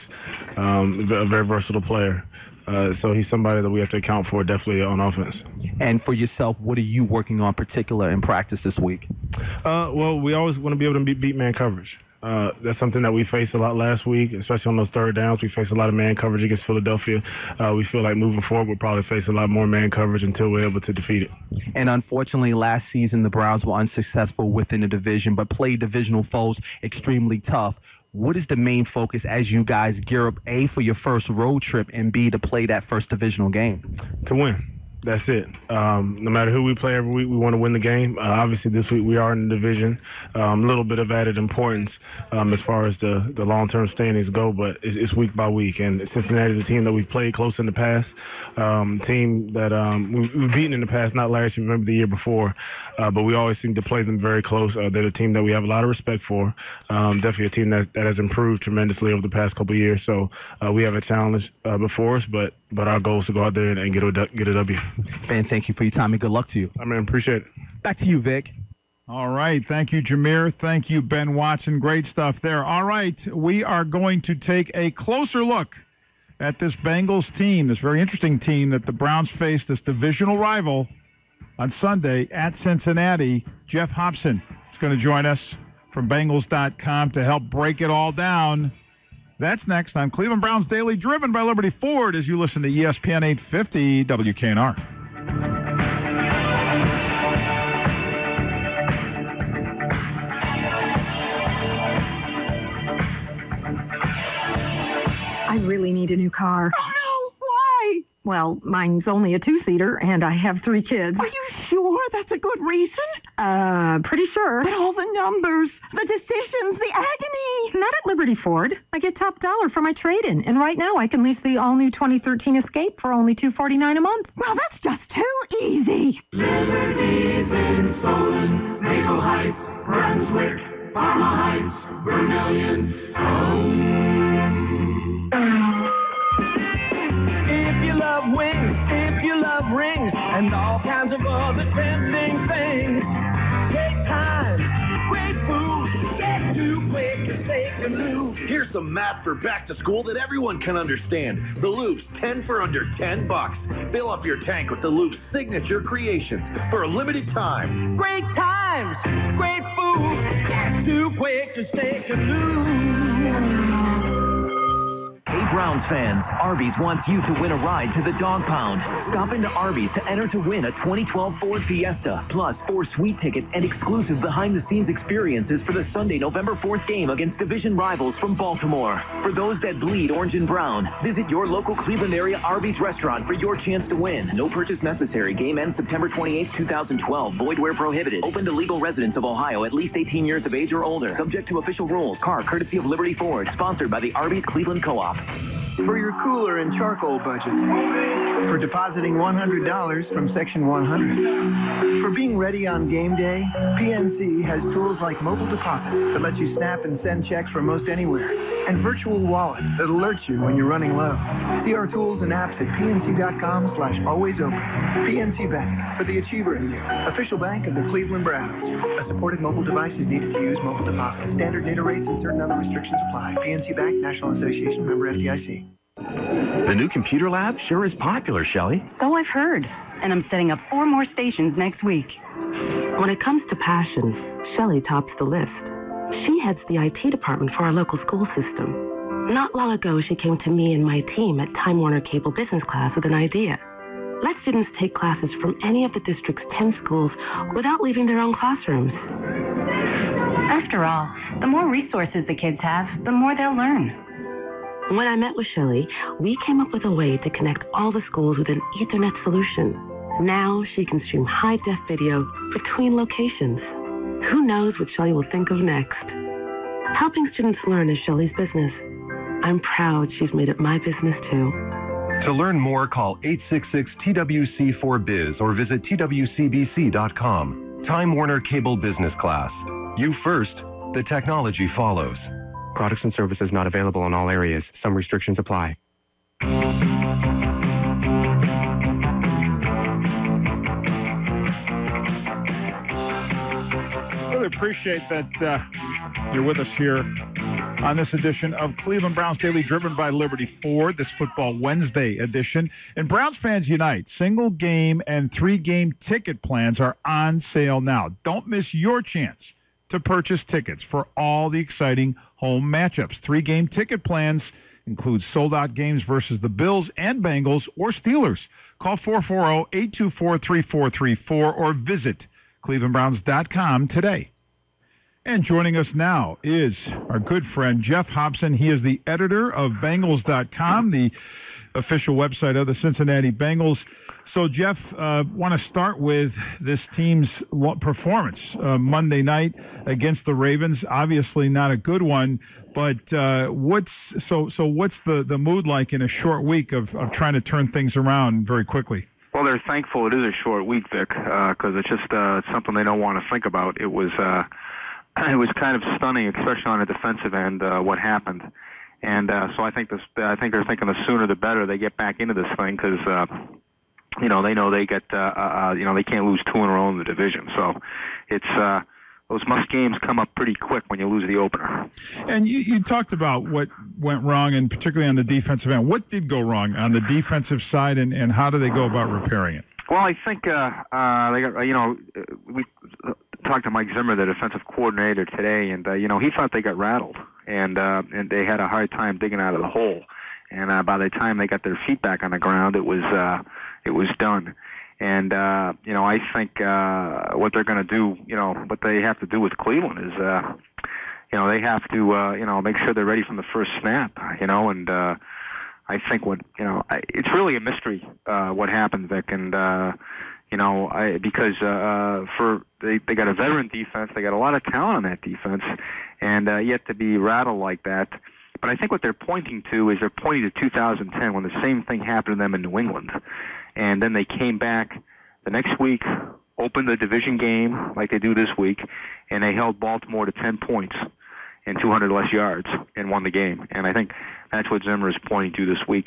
Speaker 23: Um, a very versatile player. Uh, so he's somebody that we have to account for definitely on offense.
Speaker 24: And for yourself, what are you working on particular in practice this week?
Speaker 23: Uh, well, we always want to be able to beat, beat man coverage. Uh, that's something that we faced a lot last week, especially on those third downs. We faced a lot of man coverage against Philadelphia. Uh, we feel like moving forward, we'll probably face a lot more man coverage until we're able to defeat it.
Speaker 24: And unfortunately, last season, the Browns were unsuccessful within the division, but played divisional foes extremely tough. What is the main focus as you guys gear up, A, for your first road trip, and B, to play that first divisional game?
Speaker 23: To win. That's it. Um, no matter who we play every week, we want to win the game. Uh, obviously, this week we are in the division. A um, little bit of added importance um, as far as the, the long-term standings go, but it's, it's week by week. And Cincinnati is a team that we've played close in the past, um, team that um, we've, we've beaten in the past, not last year, remember the year before, uh, but we always seem to play them very close. Uh, they're a team that we have a lot of respect for, um, definitely a team that, that has improved tremendously over the past couple of years. So uh, we have a challenge uh, before us, but, but our goal is to go out there and, and get, a, get a W.
Speaker 24: Ben, thank you for your time and good luck to you.
Speaker 23: I mean, appreciate it.
Speaker 24: Back to you, Vic.
Speaker 3: All right. Thank you, Jameer. Thank you, Ben Watson. Great stuff there. All right. We are going to take a closer look at this Bengals team, this very interesting team that the Browns face, this divisional rival on Sunday at Cincinnati. Jeff Hobson is going to join us from Bengals dot com to help break it all down. That's next on Cleveland Browns Daily, driven by Liberty Ford, as you listen to E S P N eight fifty W K N R.
Speaker 5: I really need a new car.
Speaker 2: Oh, no. Why?
Speaker 5: Well, mine's only a two-seater, and I have three kids.
Speaker 2: Are you sure that's a good reason?
Speaker 5: Uh, pretty sure.
Speaker 2: But all the numbers, the decisions, the agony.
Speaker 5: Not at Liberty Ford. I get top dollar for my trade-in, and right now I can lease the all-new twenty thirteen Escape for only two hundred forty-nine dollars a month.
Speaker 2: Well, that's just too easy.
Speaker 6: Liberty's in Solon, Maple Heights, Brunswick, Parma Heights, Vermilion, If you love wings, if you love rings, and all kinds of other tempting things, take time, great food, get too quick to steak and lube.
Speaker 14: Here's some math for back to school that everyone can understand. The Loops, ten for under ten bucks. Fill up your tank with the Loops signature creations for a limited time.
Speaker 6: Great times, great food, get too quick to steak and lube.
Speaker 4: Hey Browns fans, Arby's wants you to win a ride to the Dog Pound. Stop into Arby's to enter to win a twenty twelve Ford Fiesta, plus four sweet tickets and exclusive behind-the-scenes experiences for the Sunday, November fourth game against division rivals from Baltimore. For those that bleed orange and brown, visit your local Cleveland area Arby's restaurant for your chance to win. No purchase necessary. Game ends September twenty-eighth, twenty twelve. Void where prohibited. Open to legal residents of Ohio at least eighteen years of age or older. Subject to official rules. Car courtesy of Liberty Ford. Sponsored by the Arby's Cleveland Co-op.
Speaker 15: For your cooler and charcoal budget. For depositing one hundred dollars from Section one hundred. For being ready on game day, P N C has tools like mobile deposit that lets you snap and send checks from most anywhere, and virtual wallet that alerts you when you're running low. See our tools and apps at pnc.com slash always open. P N C Bank, for the achiever in you. Official bank of the Cleveland Browns. A supported mobile device is needed to use mobile deposit. Standard data rates and certain other restrictions apply. P N C Bank, National Association, member F D I C.
Speaker 1: The new computer lab sure is popular, Shelley.
Speaker 7: So I've heard, and I'm setting up four more stations next week. When it comes to passions, Shelley tops the list. She heads the I T department for our local school system. Not long ago, she came to me and my team at Time Warner Cable Business Class with an idea. Let students take classes from any of the district's ten schools without leaving their own classrooms. After all, the more resources the kids have, the more they'll learn. When I met with Shelley, we came up with a way to connect all the schools with an Ethernet solution. Now she can stream high-def video between locations. Who knows what Shelley will think of next? Helping students learn is Shelley's business. I'm proud she's made it my business, too.
Speaker 8: To learn more, call eight six six T W C four biz or visit T W C B C dot com. Time Warner Cable Business Class. You first, the technology follows.
Speaker 9: Products and services not available in all areas. Some restrictions apply.
Speaker 3: Really appreciate that uh, you're with us here on this edition of Cleveland Browns Daily, driven by Liberty Ford, this Football Wednesday edition. And Browns fans unite. Single game and three game ticket plans are on sale now. Don't miss your chance to purchase tickets for all the exciting home matchups. Three game ticket plans include sold out games versus the Bills and Bengals or Steelers. Call four four zero, eight two four, three four three four or visit cleveland browns dot com today. And joining us now is our good friend Jeff Hobson. He is the editor of Bengals dot com, the official website of the Cincinnati Bengals. So, Jeff, uh, want to start with this team's performance uh, Monday night against the Ravens. Obviously, not a good one, but uh, what's so so what's the, the mood like in a short week of, of trying to turn things around very quickly?
Speaker 25: Well, they're thankful it is a short week, Vic, because uh, it's just uh, something they don't want to think about. It was uh, it was kind of stunning, especially on the defensive end, uh, what happened. And uh, so I think this, I think they're thinking the sooner the better they get back into this thing, because uh, you know they know they get uh, uh, you know they can't lose two in a row in the division. So it's uh, those must games come up pretty quick when you lose the opener.
Speaker 3: And you, you talked about what went wrong, and particularly on the defensive end. What did go wrong on the defensive side, and, and how do they go about repairing it?
Speaker 25: Well, I think uh, uh, they got you know we talked to Mike Zimmer, the defensive coordinator, today, and uh, you know he thought they got rattled, and uh, and they had a hard time digging out of the hole. And uh, by the time they got their feet back on the ground, it was uh, it was done. And uh, you know I think uh, what they're going to do, you know, what they have to do with Cleveland is, uh, you know, they have to uh, you know make sure they're ready from the first snap, you know, and. Uh, I think what you know, I, it's really a mystery uh, what happened, Vic, and uh, you know, I, because uh, for they they got a veteran defense, they got a lot of talent on that defense, and uh, yet to be rattled like that. But I think what they're pointing to is they're pointing to two thousand ten when the same thing happened to them in New England, and then they came back the next week, opened the division game like they do this week, and they held Baltimore to ten points and two hundred less yards and won the game. And I think that's what Zimmer is pointing to this week.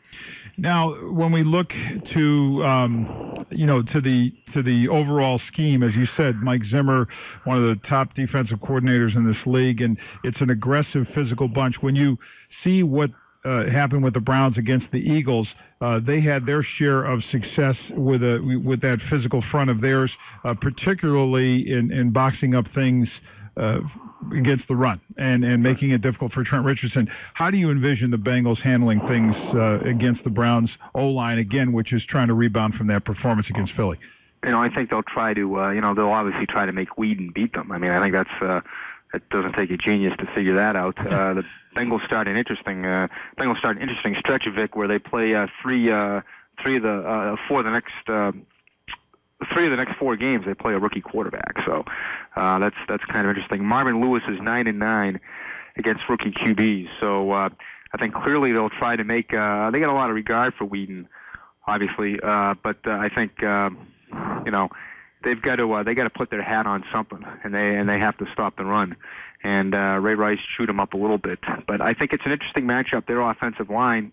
Speaker 3: Now, when we look to um, you know to the to the overall scheme, as you said, Mike Zimmer, one of the top defensive coordinators in this league, and it's an aggressive, physical bunch. When you see what uh, happened with the Browns against the Eagles, uh, they had their share of success with a with that physical front of theirs, uh, particularly in, in boxing up things Uh, against the run and, and making it difficult for Trent Richardson. How do you envision the Bengals handling things uh, against the Browns O-line, again, which is trying to rebound from that performance against Philly?
Speaker 25: You know, I think they'll try to, uh, you know, they'll obviously try to make Weeden beat them. I mean, I think that's, uh, it doesn't take a genius to figure that out. Uh, the Bengals start an interesting, uh, Bengals start an interesting stretch, Vic, where they play uh, three, uh, three of the, uh, four of the next, uh, Three of the next four games, they play a rookie quarterback, so uh, that's that's kind of interesting. Marvin Lewis is nine and nine against rookie Q Bs, so uh, I think clearly they'll try to make. Uh, they got a lot of regard for Weeden, obviously, uh, but uh, I think uh, you know they've got to uh, they got to put their hat on something, and they and they have to stop the run. And uh, Ray Rice chewed them up a little bit, but I think it's an interesting matchup. Their offensive line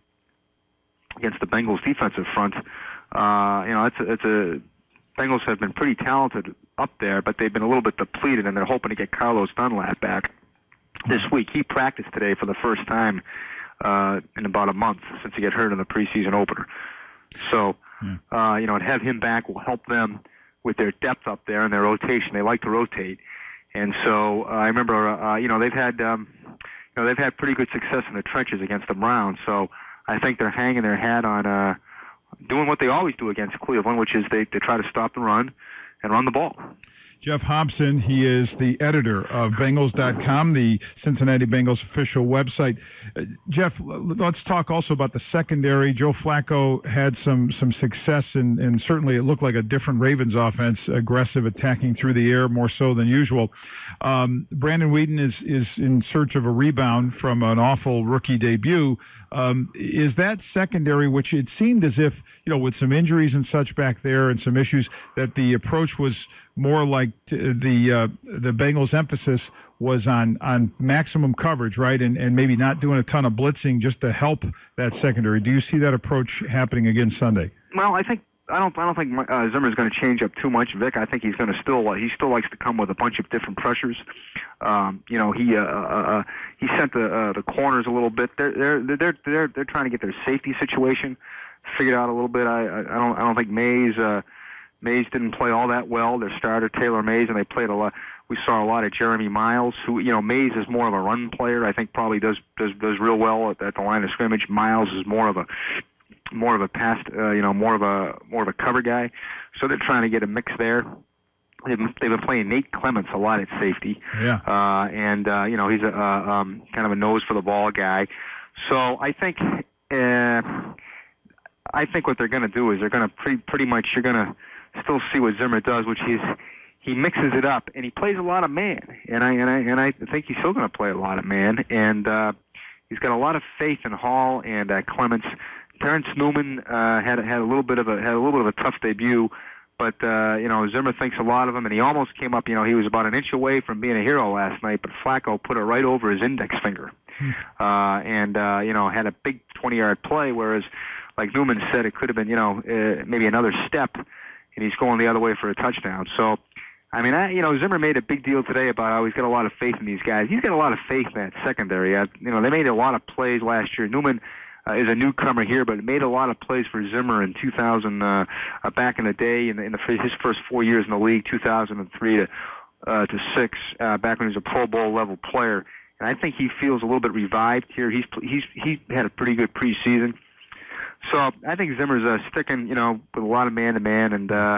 Speaker 25: against the Bengals defensive front. Uh, you know, it's a, it's a Bengals have been pretty talented up there, but they've been a little bit depleted, and they're hoping to get Carlos Dunlap back this week. He practiced today for the first time uh, in about a month since he got hurt in the preseason opener. So, uh, you know, to have him back will help them with their depth up there and their rotation. They like to rotate. And so uh, I remember, uh, you know, they've had, um, you know, they've had pretty good success in the trenches against the Browns. So I think they're hanging their hat on uh, doing what they always do against Cleveland, which is they, they try to stop the run and run the ball.
Speaker 3: Jeff Hobson, he is the editor of Bengals dot com, the Cincinnati Bengals official website. Uh, Jeff, let's talk also about the secondary. Joe Flacco had some some success, and, and certainly it looked like a different Ravens offense, aggressive, attacking through the air more so than usual. Um, Brandon Weeden is, is in search of a rebound from an awful rookie debut. Um, is that secondary, which it seemed as if, you know, with some injuries and such back there and some issues, that the approach was more like t- the uh, the Bengals' emphasis was on, on maximum coverage, right, and, and maybe not doing a ton of blitzing just to help that secondary. Do you see that approach happening again Sunday?
Speaker 25: Well, I think I don't I don't think uh, Zimmer's going to change up too much, Vic. I think he's going to still uh, he still likes to come with a bunch of different pressures. Um, you know, he uh, uh, he sent the uh, the corners a little bit. They're they're they're they're they're trying to get their safety situation figured out a little bit. I I don't I don't think Mays. Uh, Mays didn't play all that well. Their starter, Taylor Mays, and they played a lot. We saw a lot of Jeremy Miles, who, you know, Mays is more of a run player. I think probably does does does real well at, at the line of scrimmage. Miles is more of a more of a pass, uh, you know, more of a more of a cover guy. So they're trying to get a mix there. They've been, they've been playing Nate Clements a lot at safety.
Speaker 3: Yeah.
Speaker 25: Uh, and uh, you know, he's a uh, um, kind of a nose for the ball guy. So I think. Uh, I think what they're going to do is they're going to pretty pretty much you're going to still see what Zimmer does, which is he mixes it up and he plays a lot of man, and I and I and I think he's still going to play a lot of man, and uh, he's got a lot of faith in Hall and uh, Clements. Terrence Newman uh, had had a little bit of a had a little bit of a tough debut, but uh, you know Zimmer thinks a lot of him, and he almost came up. You know he was about an inch away from being a hero last night, but Flacco put it right over his index finger, uh, and uh, you know had a big twenty-yard play, whereas. Like Newman said, it could have been, you know, uh, maybe another step, and he's going the other way for a touchdown. So, I mean, I, you know, Zimmer made a big deal today about how he's got a lot of faith in these guys. He's got a lot of faith in that secondary. Uh, you know, they made a lot of plays last year. Newman uh, is a newcomer here, but made a lot of plays for Zimmer in two thousand, uh, uh, back in the day, in, the, in the, his first four years in the league, two thousand three to uh, to six, uh, back when he was a Pro Bowl level player. And I think he feels a little bit revived here. He's he's he had a pretty good preseason. So I think Zimmer's uh, sticking, you know, with a lot of man-to-man, and uh,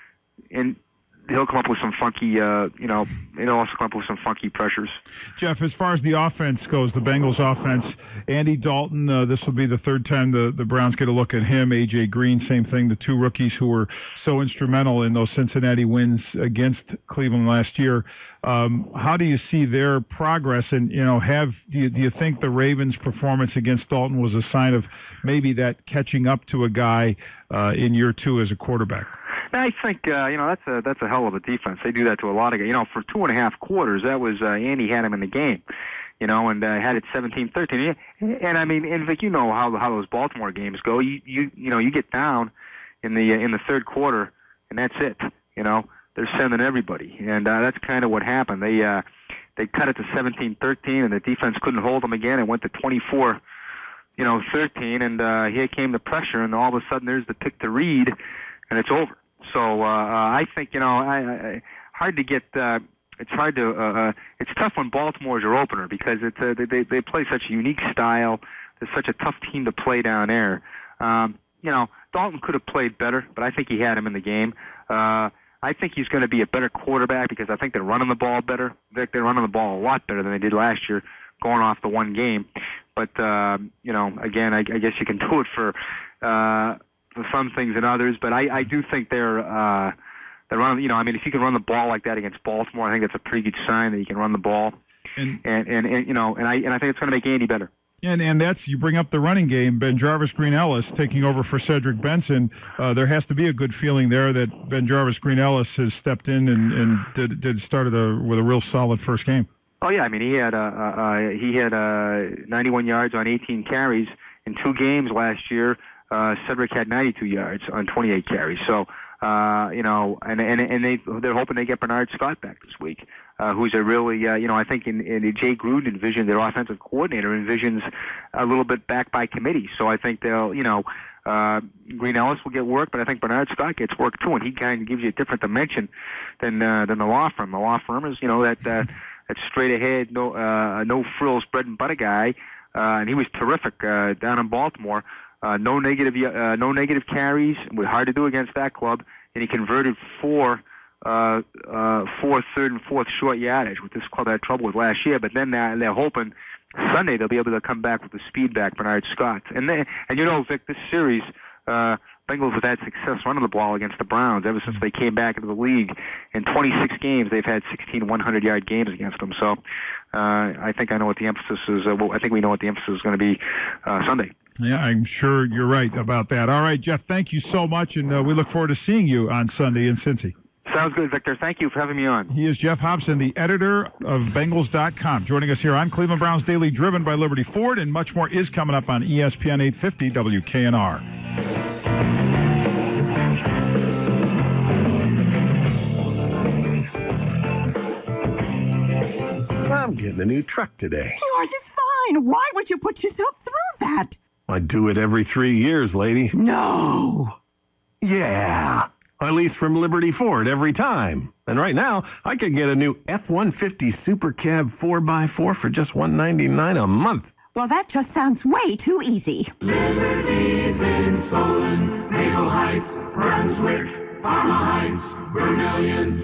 Speaker 25: and he'll come up with some funky, uh, you know, he'll also come up with some funky pressures.
Speaker 3: Jeff, as far as the offense goes, the Bengals offense, Andy Dalton, uh, this will be the third time the, the Browns get a look at him. A J Green, same thing, the two rookies who were so instrumental in those Cincinnati wins against Cleveland last year. Um, how do you see their progress? And, you know, have do you, do you think the Ravens' performance against Dalton was a sign of maybe that catching up to a guy uh, in year two as a quarterback?
Speaker 25: I think uh, you know that's a that's a hell of a defense. They do that to a lot of guys. You know, for two and a half quarters, that was uh, Andy had him in the game. You know, and uh, had it seventeen thirteen. And I mean, and like you know how how those Baltimore games go. You you you know you get down in the uh, in the third quarter, and that's it. You know. They're sending everybody, and uh, that's kind of what happened. They uh, they cut it to seventeen thirteen, and the defense couldn't hold them again. It went to twenty-four, you know, thirteen, and uh, here came the pressure, and all of a sudden there's the pick to Reed, and it's over. So uh, I think you know, I, I hard to get. Uh, it's hard to. Uh, uh, it's tough when Baltimore's your opener because it's uh, they they play such a unique style. They're such a tough team to play down there. Um, you know, Dalton could have played better, but I think he had him in the game. Uh, I think he's going to be a better quarterback because I think they're running the ball better. They're running the ball a lot better than they did last year, going off the one game. But uh, you know, again, I, I guess you can do it for uh, for some things and others. But I, I do think they're uh, they're running. You know, I mean, if you can run the ball like that against Baltimore, I think that's a pretty good sign that you can run the ball. And and, and, and you know, and I and I think it's going to make Andy better.
Speaker 3: And and that's, you bring up the running game, Ben Jarvis Green Ellis taking over for Cedric Benson. Uh, there has to be a good feeling there that Ben Jarvis Green Ellis has stepped in and, and did, did started a, with a real solid first game.
Speaker 25: Oh yeah, I mean he had uh, uh, he had uh, ninety-one yards on eighteen carries in two games last year. Uh, Cedric had ninety-two yards on twenty-eight carries. So Uh, you know, and and and they they're hoping they get Bernard Scott back this week, uh, who's a really uh, you know I think in, in Jay Gruden envisioned, their offensive coordinator envisions a little bit back by committee. So I think they'll you know uh, Green Ellis will get work, but I think Bernard Scott gets work too, and he kind of gives you a different dimension than uh, than the law firm. The law firm is you know that uh, that straight ahead, no uh, no frills bread and butter guy, uh, and he was terrific uh, down in Baltimore. Uh, no negative, uh, no negative carries. It was hard to do against that club, and he converted four, uh, uh, four third and fourth short yardage, which this club had trouble with last year. But then they're, they're hoping Sunday they'll be able to come back with the speed back, Bernard Scott. And they, and you know, Vic, this series, uh, Bengals have had success running the ball against the Browns ever since they came back into the league. In twenty-six games, they've had sixteen hundred-yard games against them. So uh, I think I know what the emphasis is. Uh, well, I think we know what the emphasis is going to be uh, Sunday.
Speaker 3: Yeah, I'm sure you're right about that. All right, Jeff, thank you so much, and uh, we look forward to seeing you on Sunday in Cincy.
Speaker 25: Sounds good, Victor. Thank you for having me on.
Speaker 3: He is Jeff Hobson, the editor of Bengals dot com, joining us here on Cleveland Browns Daily, driven by Liberty Ford, and much more is coming up on E S P N eight fifty W K N R.
Speaker 10: I'm getting a new truck today.
Speaker 2: Yours is fine. Why would you put yourself through that?
Speaker 10: I do it every three years, lady.
Speaker 2: No.
Speaker 10: Yeah. I lease from Liberty Ford every time. And right now, I could get a new F one fifty Super Cab four by four for just one hundred ninety-nine dollars a month.
Speaker 2: Well, that just sounds way too easy.
Speaker 6: Liberty's in Solon, Maple Heights, Brunswick, Parma Heights, Vermilion,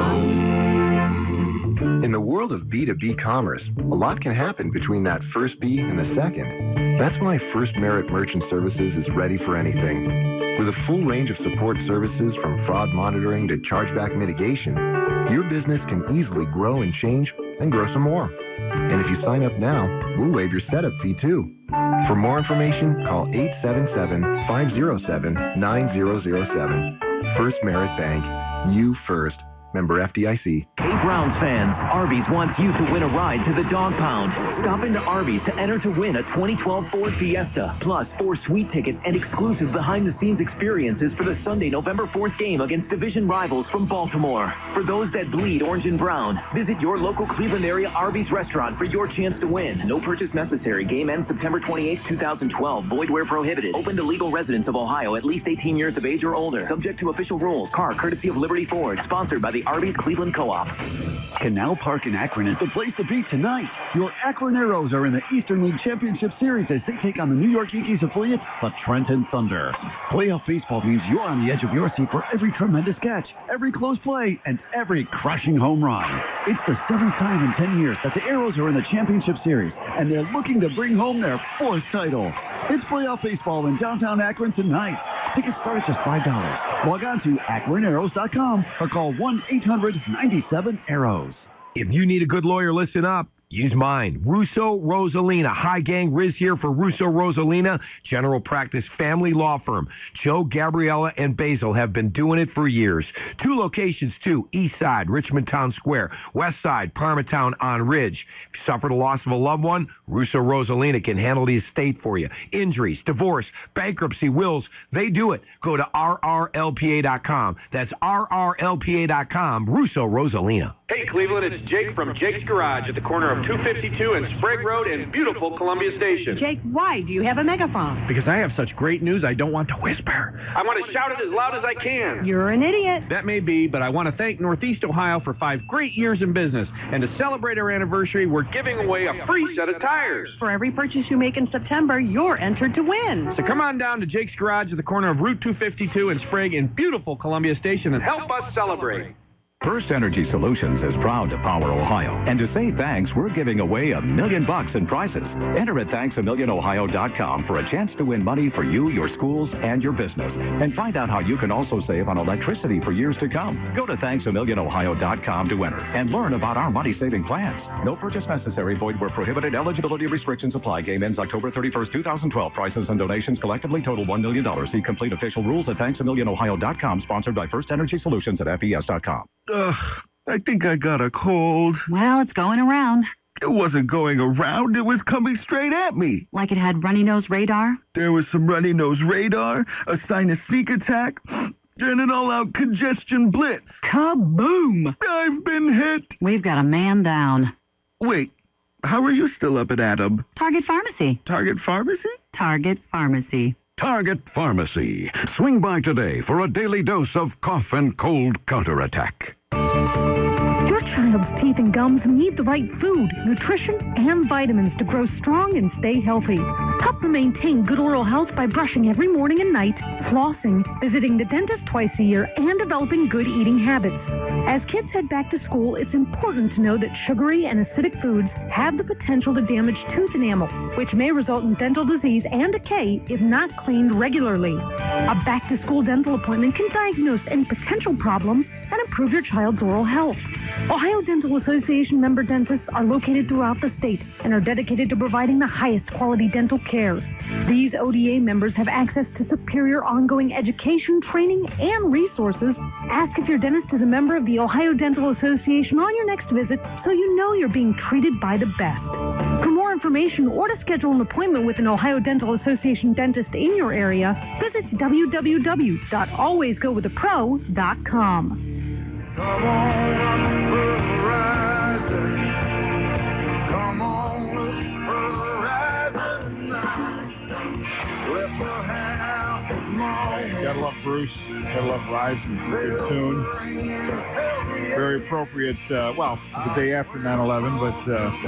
Speaker 6: home.
Speaker 11: In the world of B two B commerce, a lot can happen between that first B and the second. That's why First Merit Merchant Services is ready for anything. With a full range of support services from fraud monitoring to chargeback mitigation, your business can easily grow and change and grow some more. And if you sign up now, we'll waive your setup fee too. For more information, call eight seven seven, five zero seven, nine zero zero seven. First Merit Bank. You first. Member F D I C.
Speaker 4: Hey Browns fans, Arby's wants you to win a ride to the Dog Pound. Stop into Arby's to enter to win a twenty twelve Ford Fiesta, plus four sweet tickets and exclusive behind-the-scenes experiences for the Sunday, November fourth game against division rivals from Baltimore. For those that bleed orange and brown, visit your local Cleveland area Arby's restaurant for your chance to win. No purchase necessary. Game ends September twenty-eighth, twenty twelve. Void where prohibited. Open to legal residents of Ohio at least eighteen years of age or older. Subject to official rules. Car courtesy of Liberty Ford. Sponsored by the Arby's Cleveland Co-op.
Speaker 12: Canal Park in Akron is the place to be tonight. Your Akron Arrows are in the Eastern League Championship Series as they take on the New York Yankees affiliate, the Trenton Thunder. Playoff baseball means you're on the edge of your seat for every tremendous catch, every close play, and every crushing home run. It's the seventh time in ten years that the Arrows are in the Championship Series, and they're looking to bring home their fourth title. It's playoff baseball in downtown Akron tonight. Tickets start at just five dollars. Log on to akron arrows dot com or call one eight hundred nine seven arrows.
Speaker 20: If you need a good lawyer, listen up. Use mine. Russo Rosalina. Hi, gang. Riz here for Russo Rosalina, general practice family law firm. Joe, Gabriella, and Basil have been doing it for years. Two locations, too. East Side, Richmond Town Square. West Side, Parmatown on Ridge. If you suffered a loss of a loved one, Russo Rosalina can handle the estate for you. Injuries, divorce, bankruptcy, wills, they do it. Go to R R L P A dot com. That's R R L P A dot com. Russo Rosalina.
Speaker 13: Hey, Cleveland, it's Jake from Jake's Garage at the corner of two fifty-two and Sprague Road in beautiful Columbia Station.
Speaker 16: Jake, why do you have a megaphone?
Speaker 13: Because I have such great news, I don't want to whisper. I want to shout it as loud as I can.
Speaker 16: You're an idiot.
Speaker 13: That may be, but I want to thank Northeast Ohio for five great years in business. And to celebrate our anniversary, we're giving away a free set of tires.
Speaker 16: For every purchase you make in September, you're entered to win.
Speaker 13: So come on down to Jake's Garage at the corner of Route two fifty-two and Sprague in beautiful Columbia Station and help us celebrate.
Speaker 26: First Energy Solutions is proud to power Ohio. And to say thanks, we're giving away a million bucks in prizes. Enter at thanks a million ohio dot com for a chance to win money for you, your schools, and your business. And find out how you can also save on electricity for years to come. Go to thanks a million ohio dot com to enter and learn about our money-saving plans. No purchase necessary. Void where prohibited. Eligibility restrictions apply. Game ends October thirty-first, twenty twelve. Prices and donations collectively total one million dollars. See complete official rules at thanks a million ohio dot com. Sponsored by First Energy Solutions at F E S dot com.
Speaker 27: Ugh, I think I got a cold.
Speaker 5: Well, it's going around.
Speaker 27: It wasn't going around. It was coming straight at me.
Speaker 5: Like it had runny nose radar?
Speaker 27: There was some runny nose radar, a sinus sneak attack, and an all-out congestion blitz.
Speaker 16: Kaboom!
Speaker 27: I've been hit.
Speaker 16: We've got a man down.
Speaker 27: Wait, how are you still up at Adam?
Speaker 16: Target Pharmacy.
Speaker 27: Target Pharmacy?
Speaker 16: Target Pharmacy.
Speaker 17: Target Pharmacy. Swing by today for a daily dose of cough and cold counterattack.
Speaker 18: Your child's teeth and gums need the right food, nutrition, and vitamins to grow strong and stay healthy. Help them maintain good oral health by brushing every morning and night, flossing, visiting the dentist twice a year, and developing good eating habits. As kids head back to school, it's important to know that sugary and acidic foods have the potential to damage tooth enamel, which may result in dental disease and decay if not cleaned regularly. A back-to-school dental appointment can diagnose any potential problems and improve your child's oral health. Ohio Dental Association member dentists are located throughout the state and are dedicated to providing the highest quality dental care. These O D A members have access to superior ongoing education, training, and resources. Ask if your dentist is a member of the Ohio Dental Association on your next visit so you know you're being treated by the best. For more information or to schedule an appointment with an Ohio Dental Association dentist in your area, visit w w w dot always go with a pro dot com.
Speaker 6: Come on, horizon. Come on, horizon. With the hand of morning.
Speaker 3: Gotta love Bruce. Gotta love Rising. Good tune. Very appropriate. Uh, well, the day after nine eleven, but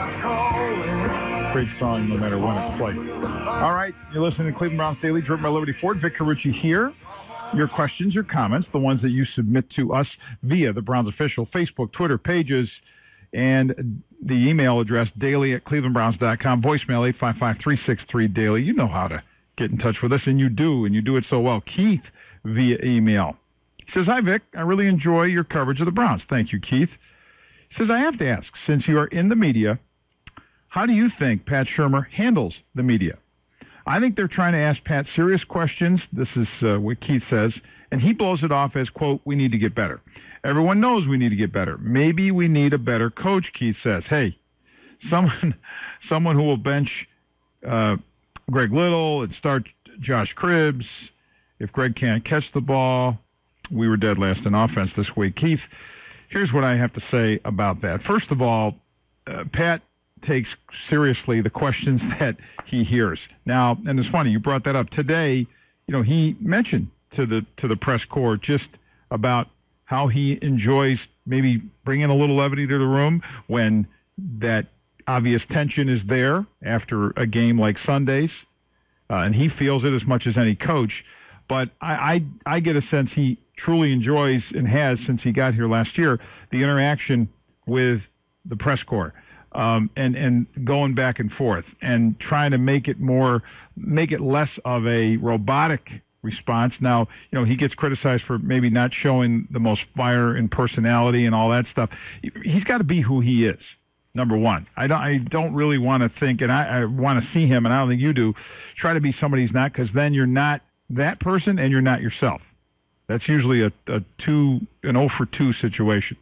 Speaker 3: uh, great song no matter when it's played. All right, you're listening to Cleveland Browns Daily, driven by Liberty Ford. Vic Carucci here. Your questions, your comments, the ones that you submit to us via the Browns official Facebook, Twitter pages, and the email address daily at cleveland browns dot com, voicemail eight five five, three six three, daily. You know how to get in touch with us, and you do, and you do it so well. Keith via email. He says, hi, Vic. I really enjoy your coverage of the Browns. Thank you, Keith. He says, I have to ask, since you are in the media, how do you think Pat Shurmur handles the media? I think they're trying to ask Pat serious questions. This is uh, what Keith says. And he blows it off as, quote, we need to get better. Everyone knows we need to get better. Maybe we need a better coach, Keith says. Hey, someone someone who will bench uh, Greg Little and start Josh Cribbs. If Greg can't catch the ball, we were dead last in offense this week. Keith, here's what I have to say about that. First of all, uh, Pat takes seriously the questions that he hears. Now, and it's funny, you brought that up today. You know, he mentioned to the to the press corps just about how he enjoys maybe bringing a little levity to the room when that obvious tension is there after a game like Sunday's, uh, and he feels it as much as any coach. But I, I I get a sense he truly enjoys and has since he got here last year the interaction with the press corps. Um, and, and going back and forth and trying to make it more, make it less of a robotic response. Now, you know, he gets criticized for maybe not showing the most fire and personality and all that stuff. He's got to be who he is, number one. I don't, I don't really want to think, and I, I want to see him, and I don't think you do, try to be somebody he's not, because then you're not that person and you're not yourself. That's usually a, a two, an oh for two situation.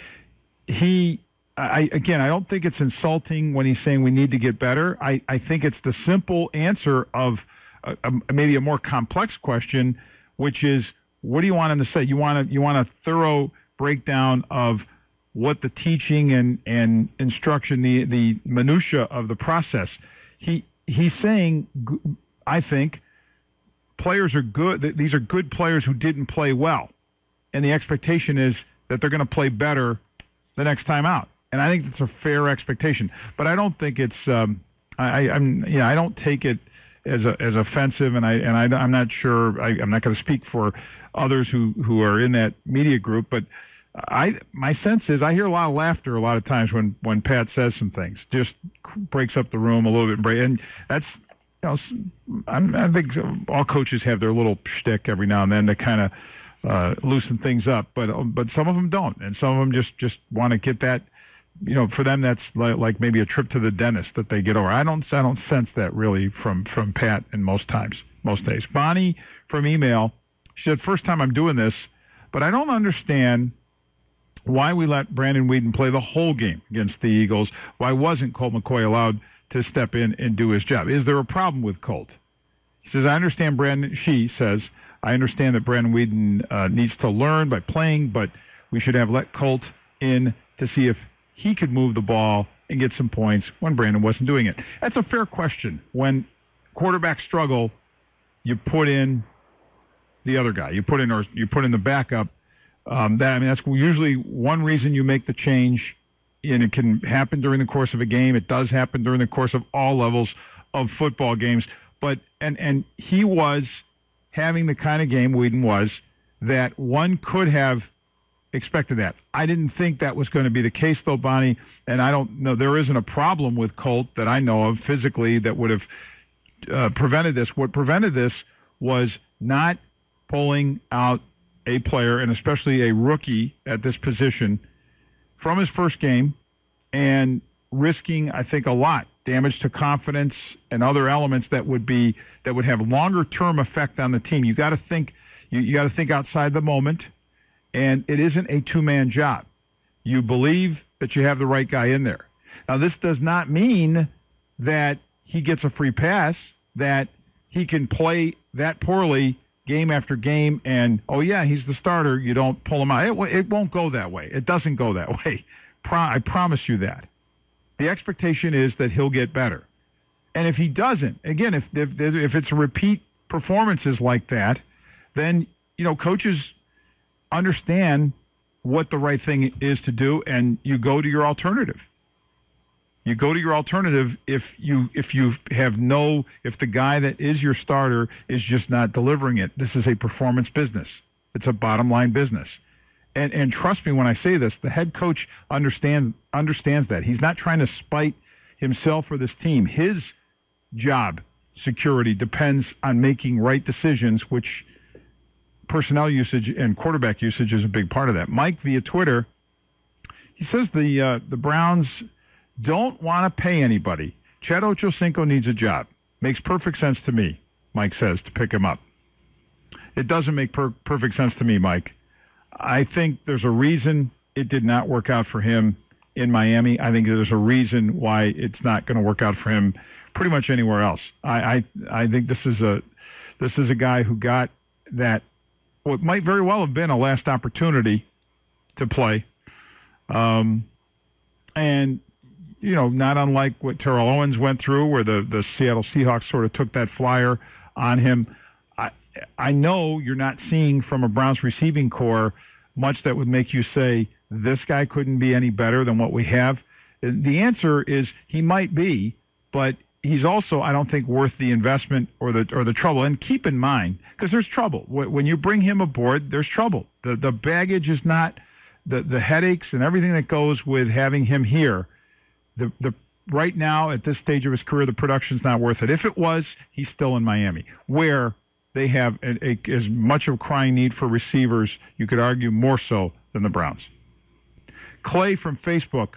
Speaker 3: He... I, again, I don't think it's insulting when he's saying we need to get better. I, I think it's the simple answer of a, a, maybe a more complex question, which is, what do you want him to say? You want a, you want a thorough breakdown of what the teaching and, and instruction, the, the minutia of the process. He he's saying, I think, players are good. These are good players who didn't play well, and the expectation is that they're going to play better the next time out. And I think that's a fair expectation, but I don't think it's. Um, I, I'm, you know, I don't take it as a, as offensive, and I and I, I'm not sure. I, I'm not going to speak for others who, who are in that media group, but I my sense is I hear a lot of laughter a lot of times when, when Pat says some things, just breaks up the room a little bit, and that's. You know, I'm, I think all coaches have their little shtick every now and then to kind of uh, loosen things up, but but some of them don't, and some of them just, just want to get that. You know, for them, that's like, like maybe a trip to the dentist that they get over. I don't, I don't sense that really from, from Pat in most times, most days. Bonnie from email, she said, first time I'm doing this, but I don't understand why we let Brandon Weeden play the whole game against the Eagles. Why wasn't Colt McCoy allowed to step in and do his job? Is there a problem with Colt? He says, I understand Brandon, she says, I understand that Brandon Whedon uh, needs to learn by playing, but we should have let Colt in to see if he could move the ball and get some points when Brandon wasn't doing it. That's a fair question. When quarterbacks struggle, you put in the other guy. You put in or you put in the backup. Um, that I mean, that's usually one reason you make the change, and it can happen during the course of a game. It does happen during the course of all levels of football games. But and and he was having the kind of game Whedon was that one could have expected that. I didn't think that was going to be the case, though, Bonnie, and I don't know. There isn't a problem with Colt that I know of physically that would have uh, prevented this. What prevented this was not pulling out a player, and especially a rookie at this position, from his first game and risking, I think, a lot. Damage to confidence and other elements that would be that would have longer term effect on the team. You got to think you, you got to think outside the moment, and it isn't a two man job. You believe that you have the right guy in there. Now, this does not mean that he gets a free pass, that he can play that poorly game after game, and oh yeah, he's the starter. You don't pull him out. It, it won't go that way. It doesn't go that way. Pro- I promise you that. The expectation is that he'll get better. And if he doesn't, again, if, if if it's repeat performances like that, then, you know, coaches understand what the right thing is to do, and you go to your alternative. You go to your alternative if you if you have no if the guy that is your starter is just not delivering it. This is a performance business. It's a bottom line business. And and trust me when I say this, the head coach understands understands that. He's not trying to spite himself or this team. His job security depends on making right decisions, which personnel usage and quarterback usage is a big part of that. Mike via Twitter, he says the uh, the Browns don't want to pay anybody. Chad Ochocinco needs a job. Makes perfect sense to me, Mike says, to pick him up. It doesn't make per- perfect sense to me, Mike. I think there's a reason it did not work out for him in Miami. I think there's a reason why it's not going to work out for him pretty much anywhere else. I, I I think this is a this is a guy who got that what might very well have been a last opportunity to play, um, and you know, not unlike what Terrell Owens went through, where the the Seattle Seahawks sort of took that flyer on him. I know you're not seeing from a Browns receiving core much that would make you say this guy couldn't be any better than what we have. The answer is he might be, but he's also, I don't think, worth the investment or the or the trouble. And keep in mind, because there's trouble. When you bring him aboard, there's trouble. The the baggage is not, the, the headaches and everything that goes with having him here. The the right now, at this stage of his career, the production's not worth it. If it was, he's still in Miami, where they have a, a, as much of a crying need for receivers, you could argue more so than the Browns. Clay from Facebook,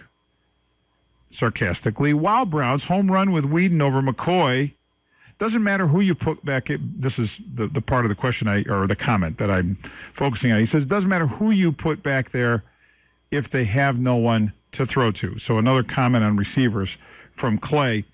Speaker 3: sarcastically, wow, Browns, home run with Whedon over McCoy. Doesn't matter who you put back in. This is the, the part of the question I or the comment that I'm focusing on. He says, doesn't matter who you put back there if they have no one to throw to. So another comment on receivers from Clay.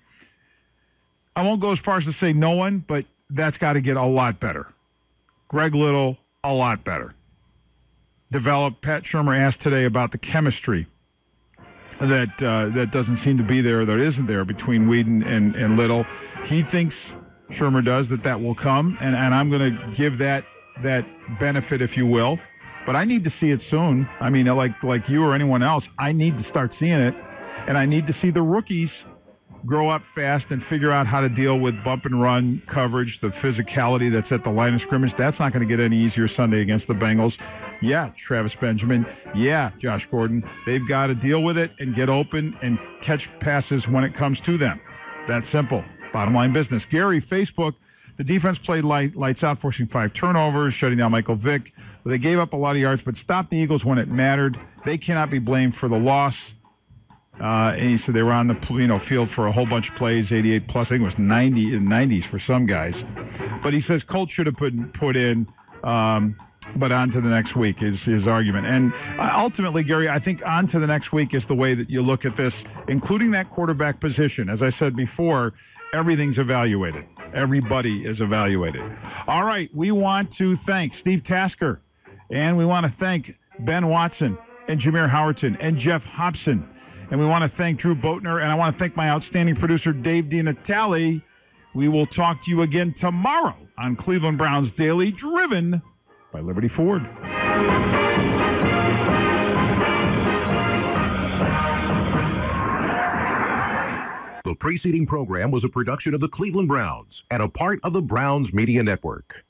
Speaker 3: I won't go as far as to say no one, but that's got to get a lot better. Greg Little, a lot better. Develop. Pat Shurmur asked today about the chemistry that uh, that doesn't seem to be there, that isn't there between Whedon and, and Little. He thinks, Shurmur does, that that will come, and, and I'm going to give that that benefit, if you will. But I need to see it soon. I mean, like like you or anyone else, I need to start seeing it, and I need to see the rookies grow up fast and figure out how to deal with bump and run coverage, the physicality that's at the line of scrimmage. That's not going to get any easier Sunday against the Bengals. Yeah, Travis Benjamin. Yeah, Josh Gordon. They've got to deal with it and get open and catch passes when it comes to them. That's simple. Bottom line business. Gary, Facebook, the defense played light, lights out, forcing five turnovers, shutting down Michael Vick. They gave up a lot of yards, but stopped the Eagles when it mattered. They cannot be blamed for the loss. Uh, and he said they were on the you know field for a whole bunch of plays, eighty-eight plus. I think it was ninety in nineties for some guys. But he says Colt should have put put in, um, but on to the next week is his argument. And uh, ultimately, Gary, I think on to the next week is the way that you look at this, including that quarterback position. As I said before, everything's evaluated. Everybody is evaluated. All right, we want to thank Steve Tasker, and we want to thank Ben Watson and Jameer Howerton and Jeff Hobson, and we want to thank Drew Boatner, and I want to thank my outstanding producer, Dave DiNatale. We will talk to you again tomorrow on Cleveland Browns Daily, driven by Liberty Ford.
Speaker 14: The preceding program was a production of the Cleveland Browns and a part of the Browns Media Network.